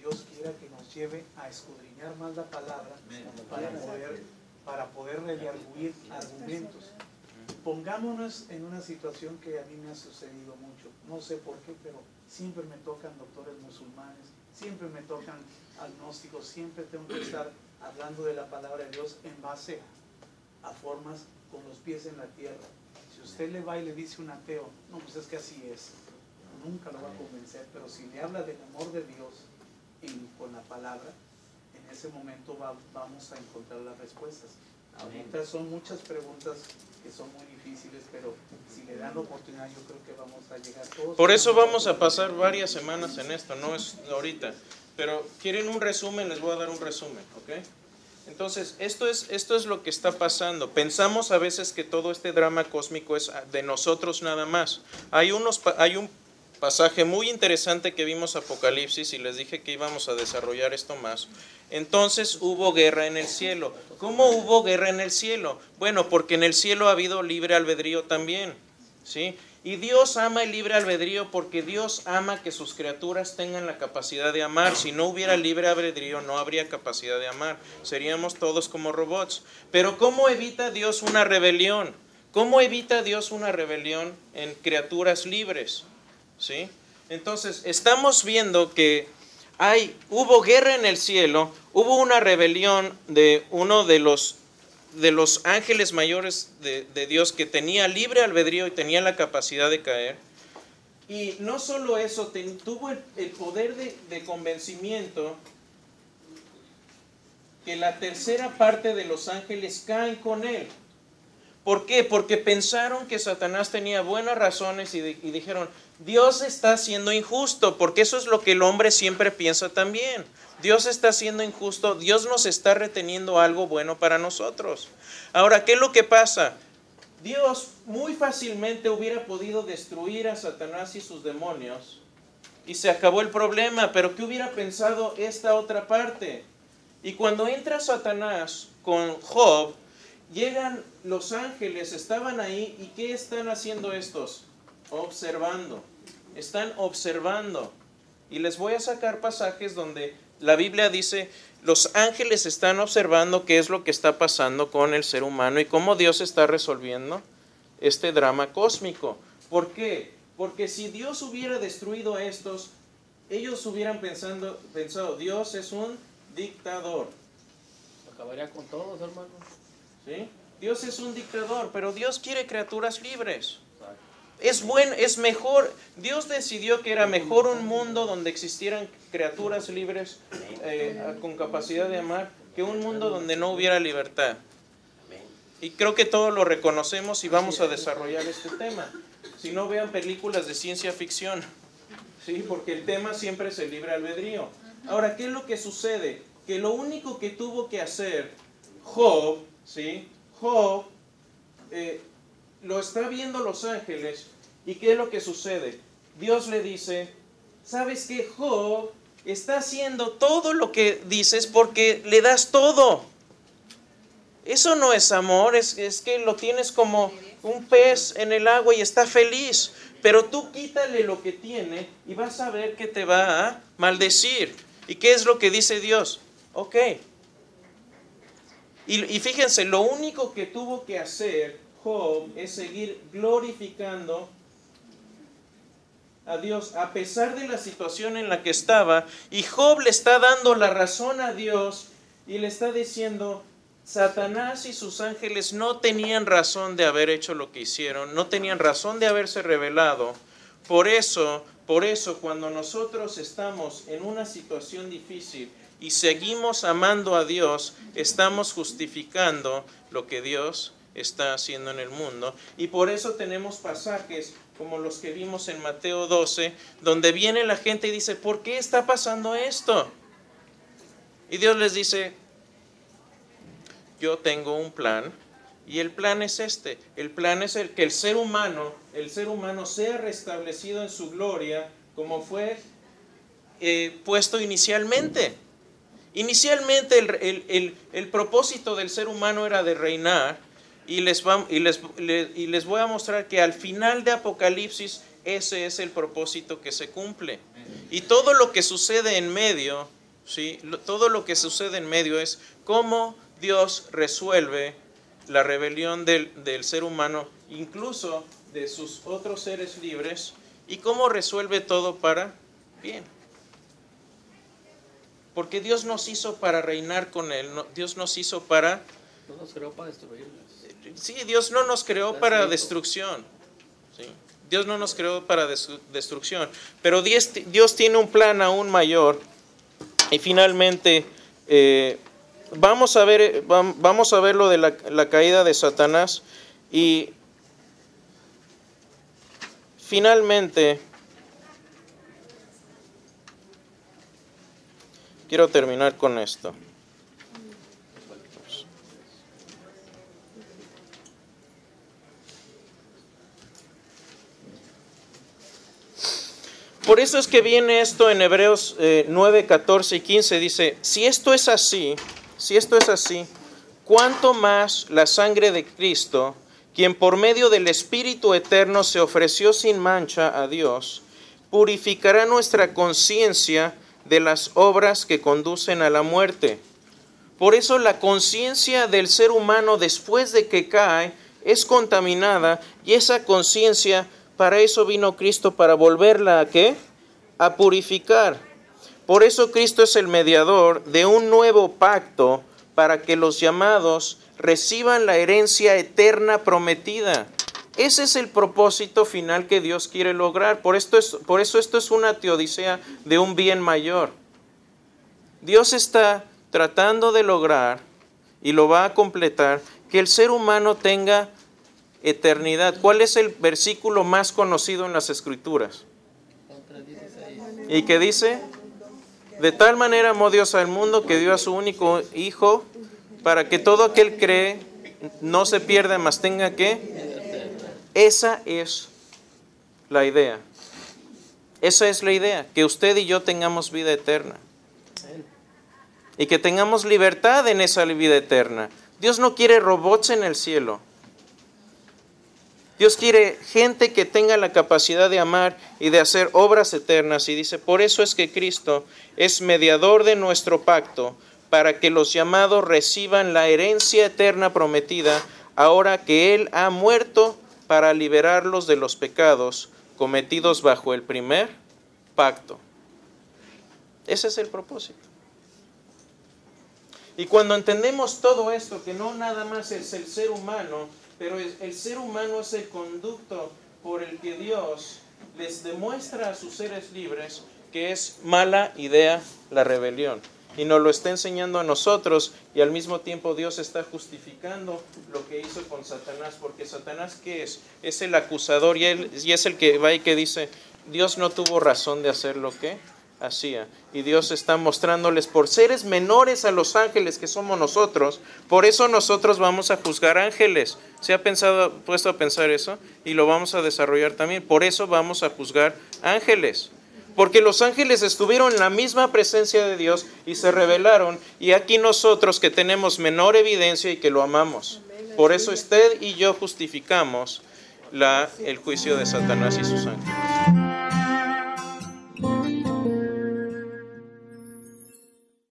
Dios quiera que nos lleve a escudriñar más la palabra para poder, para poder redarguir argumentos. Pongámonos en una situación que a mí me ha sucedido mucho, no sé por qué, pero siempre me tocan doctores musulmanes, siempre me tocan agnósticos, siempre tengo que estar hablando de la palabra de Dios en base a formas con los pies en la tierra. Si usted le va y le dice un ateo, no, pues es que así es, nunca lo va a convencer, pero si le habla del amor de Dios y con la palabra, en ese momento va, vamos a encontrar las respuestas. Ahorita son muchas preguntas que son muy difíciles, pero si le dan la oportunidad yo creo que vamos a llegar todos. Por eso vamos a pasar varias semanas en esto, no es ahorita. Pero quieren un resumen, les voy a dar un resumen, ¿ok? Entonces, esto es, esto es lo que está pasando. Pensamos a veces que todo este drama cósmico es de nosotros nada más. Hay, unos, hay un pasaje muy interesante que vimos Apocalipsis y les dije que íbamos a desarrollar esto más. Entonces hubo guerra en el cielo. ¿Cómo hubo guerra en el cielo? Bueno, porque en el cielo ha habido libre albedrío también, ¿sí? Y Dios ama el libre albedrío porque Dios ama que sus criaturas tengan la capacidad de amar. Si no hubiera libre albedrío, no habría capacidad de amar. Seríamos todos como robots. Pero ¿cómo evita Dios una rebelión? ¿Cómo evita Dios una rebelión en criaturas libres? ¿Sí? Entonces, estamos viendo que hay, hubo guerra en el cielo, hubo una rebelión de uno de los de los ángeles mayores de, de Dios que tenía libre albedrío y tenía la capacidad de caer. Y no solo eso, ten, tuvo el, el poder de, de convencimiento que la tercera parte de los ángeles caen con él. ¿Por qué? Porque pensaron que Satanás tenía buenas razones y, de, y dijeron, Dios está siendo injusto, porque eso es lo que el hombre siempre piensa también. Dios está siendo injusto, Dios nos está reteniendo algo bueno para nosotros. Ahora, ¿qué es lo que pasa? Dios muy fácilmente hubiera podido destruir a Satanás y sus demonios y se acabó el problema, pero ¿qué hubiera pensado esta otra parte? Y cuando entra Satanás con Job, llegan los ángeles, estaban ahí, ¿y qué están haciendo estos? Observando, están observando. Y les voy a sacar pasajes donde la Biblia dice, los ángeles están observando qué es lo que está pasando con el ser humano y cómo Dios está resolviendo este drama cósmico. ¿Por qué? Porque si Dios hubiera destruido a estos, ellos hubieran pensando, pensado, Dios es un dictador. Acabaría con todos, hermano. ¿Sí? Dios es un dictador, pero Dios quiere criaturas libres. Es bueno, es mejor. Dios decidió que era mejor un mundo donde existieran criaturas libres eh, con capacidad de amar que un mundo donde no hubiera libertad. Y creo que todos lo reconocemos y vamos a desarrollar este tema. Si no, vean películas de ciencia ficción, ¿sí? Porque el tema siempre es el libre albedrío. Ahora, ¿qué es lo que sucede? Que lo único que tuvo que hacer Job, ¿sí? Job eh, lo está viendo los ángeles. ¿Y qué es lo que sucede? Dios le dice, ¿sabes qué, Job? Está haciendo todo lo que dices porque le das todo. Eso no es amor, es, es que lo tienes como un pez en el agua y está feliz. Pero tú quítale lo que tiene y vas a ver que te va a maldecir. ¿Y qué es lo que dice Dios? Ok. Y, y fíjense, lo único que tuvo que hacer Job es seguir glorificando a Dios a pesar de la situación en la que estaba, y Job le está dando la razón a Dios y le está diciendo, Satanás y sus ángeles no tenían razón de haber hecho lo que hicieron, no tenían razón de haberse rebelado. Por eso, por eso cuando nosotros estamos en una situación difícil y seguimos amando a Dios, estamos justificando lo que Dios está haciendo en el mundo. Y por eso tenemos pasajes como los que vimos en Mateo doce, donde viene la gente y dice, ¿por qué está pasando esto? Y Dios les dice, yo tengo un plan, y el plan es este, el plan es el que el ser humano, el ser humano sea restablecido en su gloria, como fue eh, puesto inicialmente. Inicialmente el, el, el, el propósito del ser humano era de reinar, y les, va, y, les, le, y les voy a mostrar que al final de Apocalipsis ese es el propósito que se cumple. Y todo lo que sucede en medio ¿sí? Todo lo que sucede en medio es cómo Dios resuelve la rebelión del, del ser humano, incluso de sus otros seres libres, y cómo resuelve todo para bien. Porque Dios nos hizo para reinar con Él, no, Dios nos hizo para... No nos creó para destruirlas. Sí, Dios no nos creó para destrucción. ¿Sí? Dios no nos creó para des- destrucción. Pero Dios, Dios tiene un plan aún mayor. Y finalmente, eh, vamos, a ver, vamos a ver lo de la, la caída de Satanás. Y finalmente, quiero terminar con esto. Por eso es que viene esto en Hebreos eh, nueve, catorce y quince, dice, si esto es así, si esto es así, ¿cuánto más la sangre de Cristo, quien por medio del Espíritu Eterno se ofreció sin mancha a Dios, purificará nuestra conciencia de las obras que conducen a la muerte? Por eso la conciencia del ser humano después de que cae es contaminada, y esa conciencia, para eso vino Cristo, para volverla a ¿qué? A purificar. Por eso Cristo es el mediador de un nuevo pacto para que los llamados reciban la herencia eterna prometida. Ese es el propósito final que Dios quiere lograr. Por esto es, por eso esto es una teodicea de un bien mayor. Dios está tratando de lograr, y lo va a completar, que el ser humano tenga eternidad. ¿Cuál es el versículo más conocido en las Escrituras? ¿Y qué dice? De tal manera amó Dios al mundo que dio a su único Hijo, para que todo aquel cree no se pierda, mas tenga que. Esa es la idea. Esa es la idea, que usted y yo tengamos vida eterna. Y que tengamos libertad en esa vida eterna. Dios no quiere robots en el cielo. Dios quiere gente que tenga la capacidad de amar y de hacer obras eternas. Y dice, por eso es que Cristo es mediador de nuestro pacto, para que los llamados reciban la herencia eterna prometida, ahora que Él ha muerto para liberarlos de los pecados cometidos bajo el primer pacto. Ese es el propósito. Y cuando entendemos todo esto, que no nada más es el ser humano, pero el ser humano es el conducto por el que Dios les demuestra a sus seres libres que es mala idea la rebelión. Y nos lo está enseñando a nosotros, y al mismo tiempo Dios está justificando lo que hizo con Satanás. Porque Satanás, ¿qué es? Es el acusador, y, él, y es el que va y que dice, Dios no tuvo razón de hacer lo que hacía. Y Dios está mostrándoles, por seres menores a los ángeles que somos nosotros, por eso nosotros vamos a juzgar ángeles. ¿Se ha pensado, puesto a pensar eso? Y lo vamos a desarrollar también. Por eso vamos a juzgar ángeles. Porque los ángeles estuvieron en la misma presencia de Dios y se rebelaron. Y aquí nosotros que tenemos menor evidencia y que lo amamos. Por eso usted y yo justificamos la, el juicio de Satanás y sus ángeles.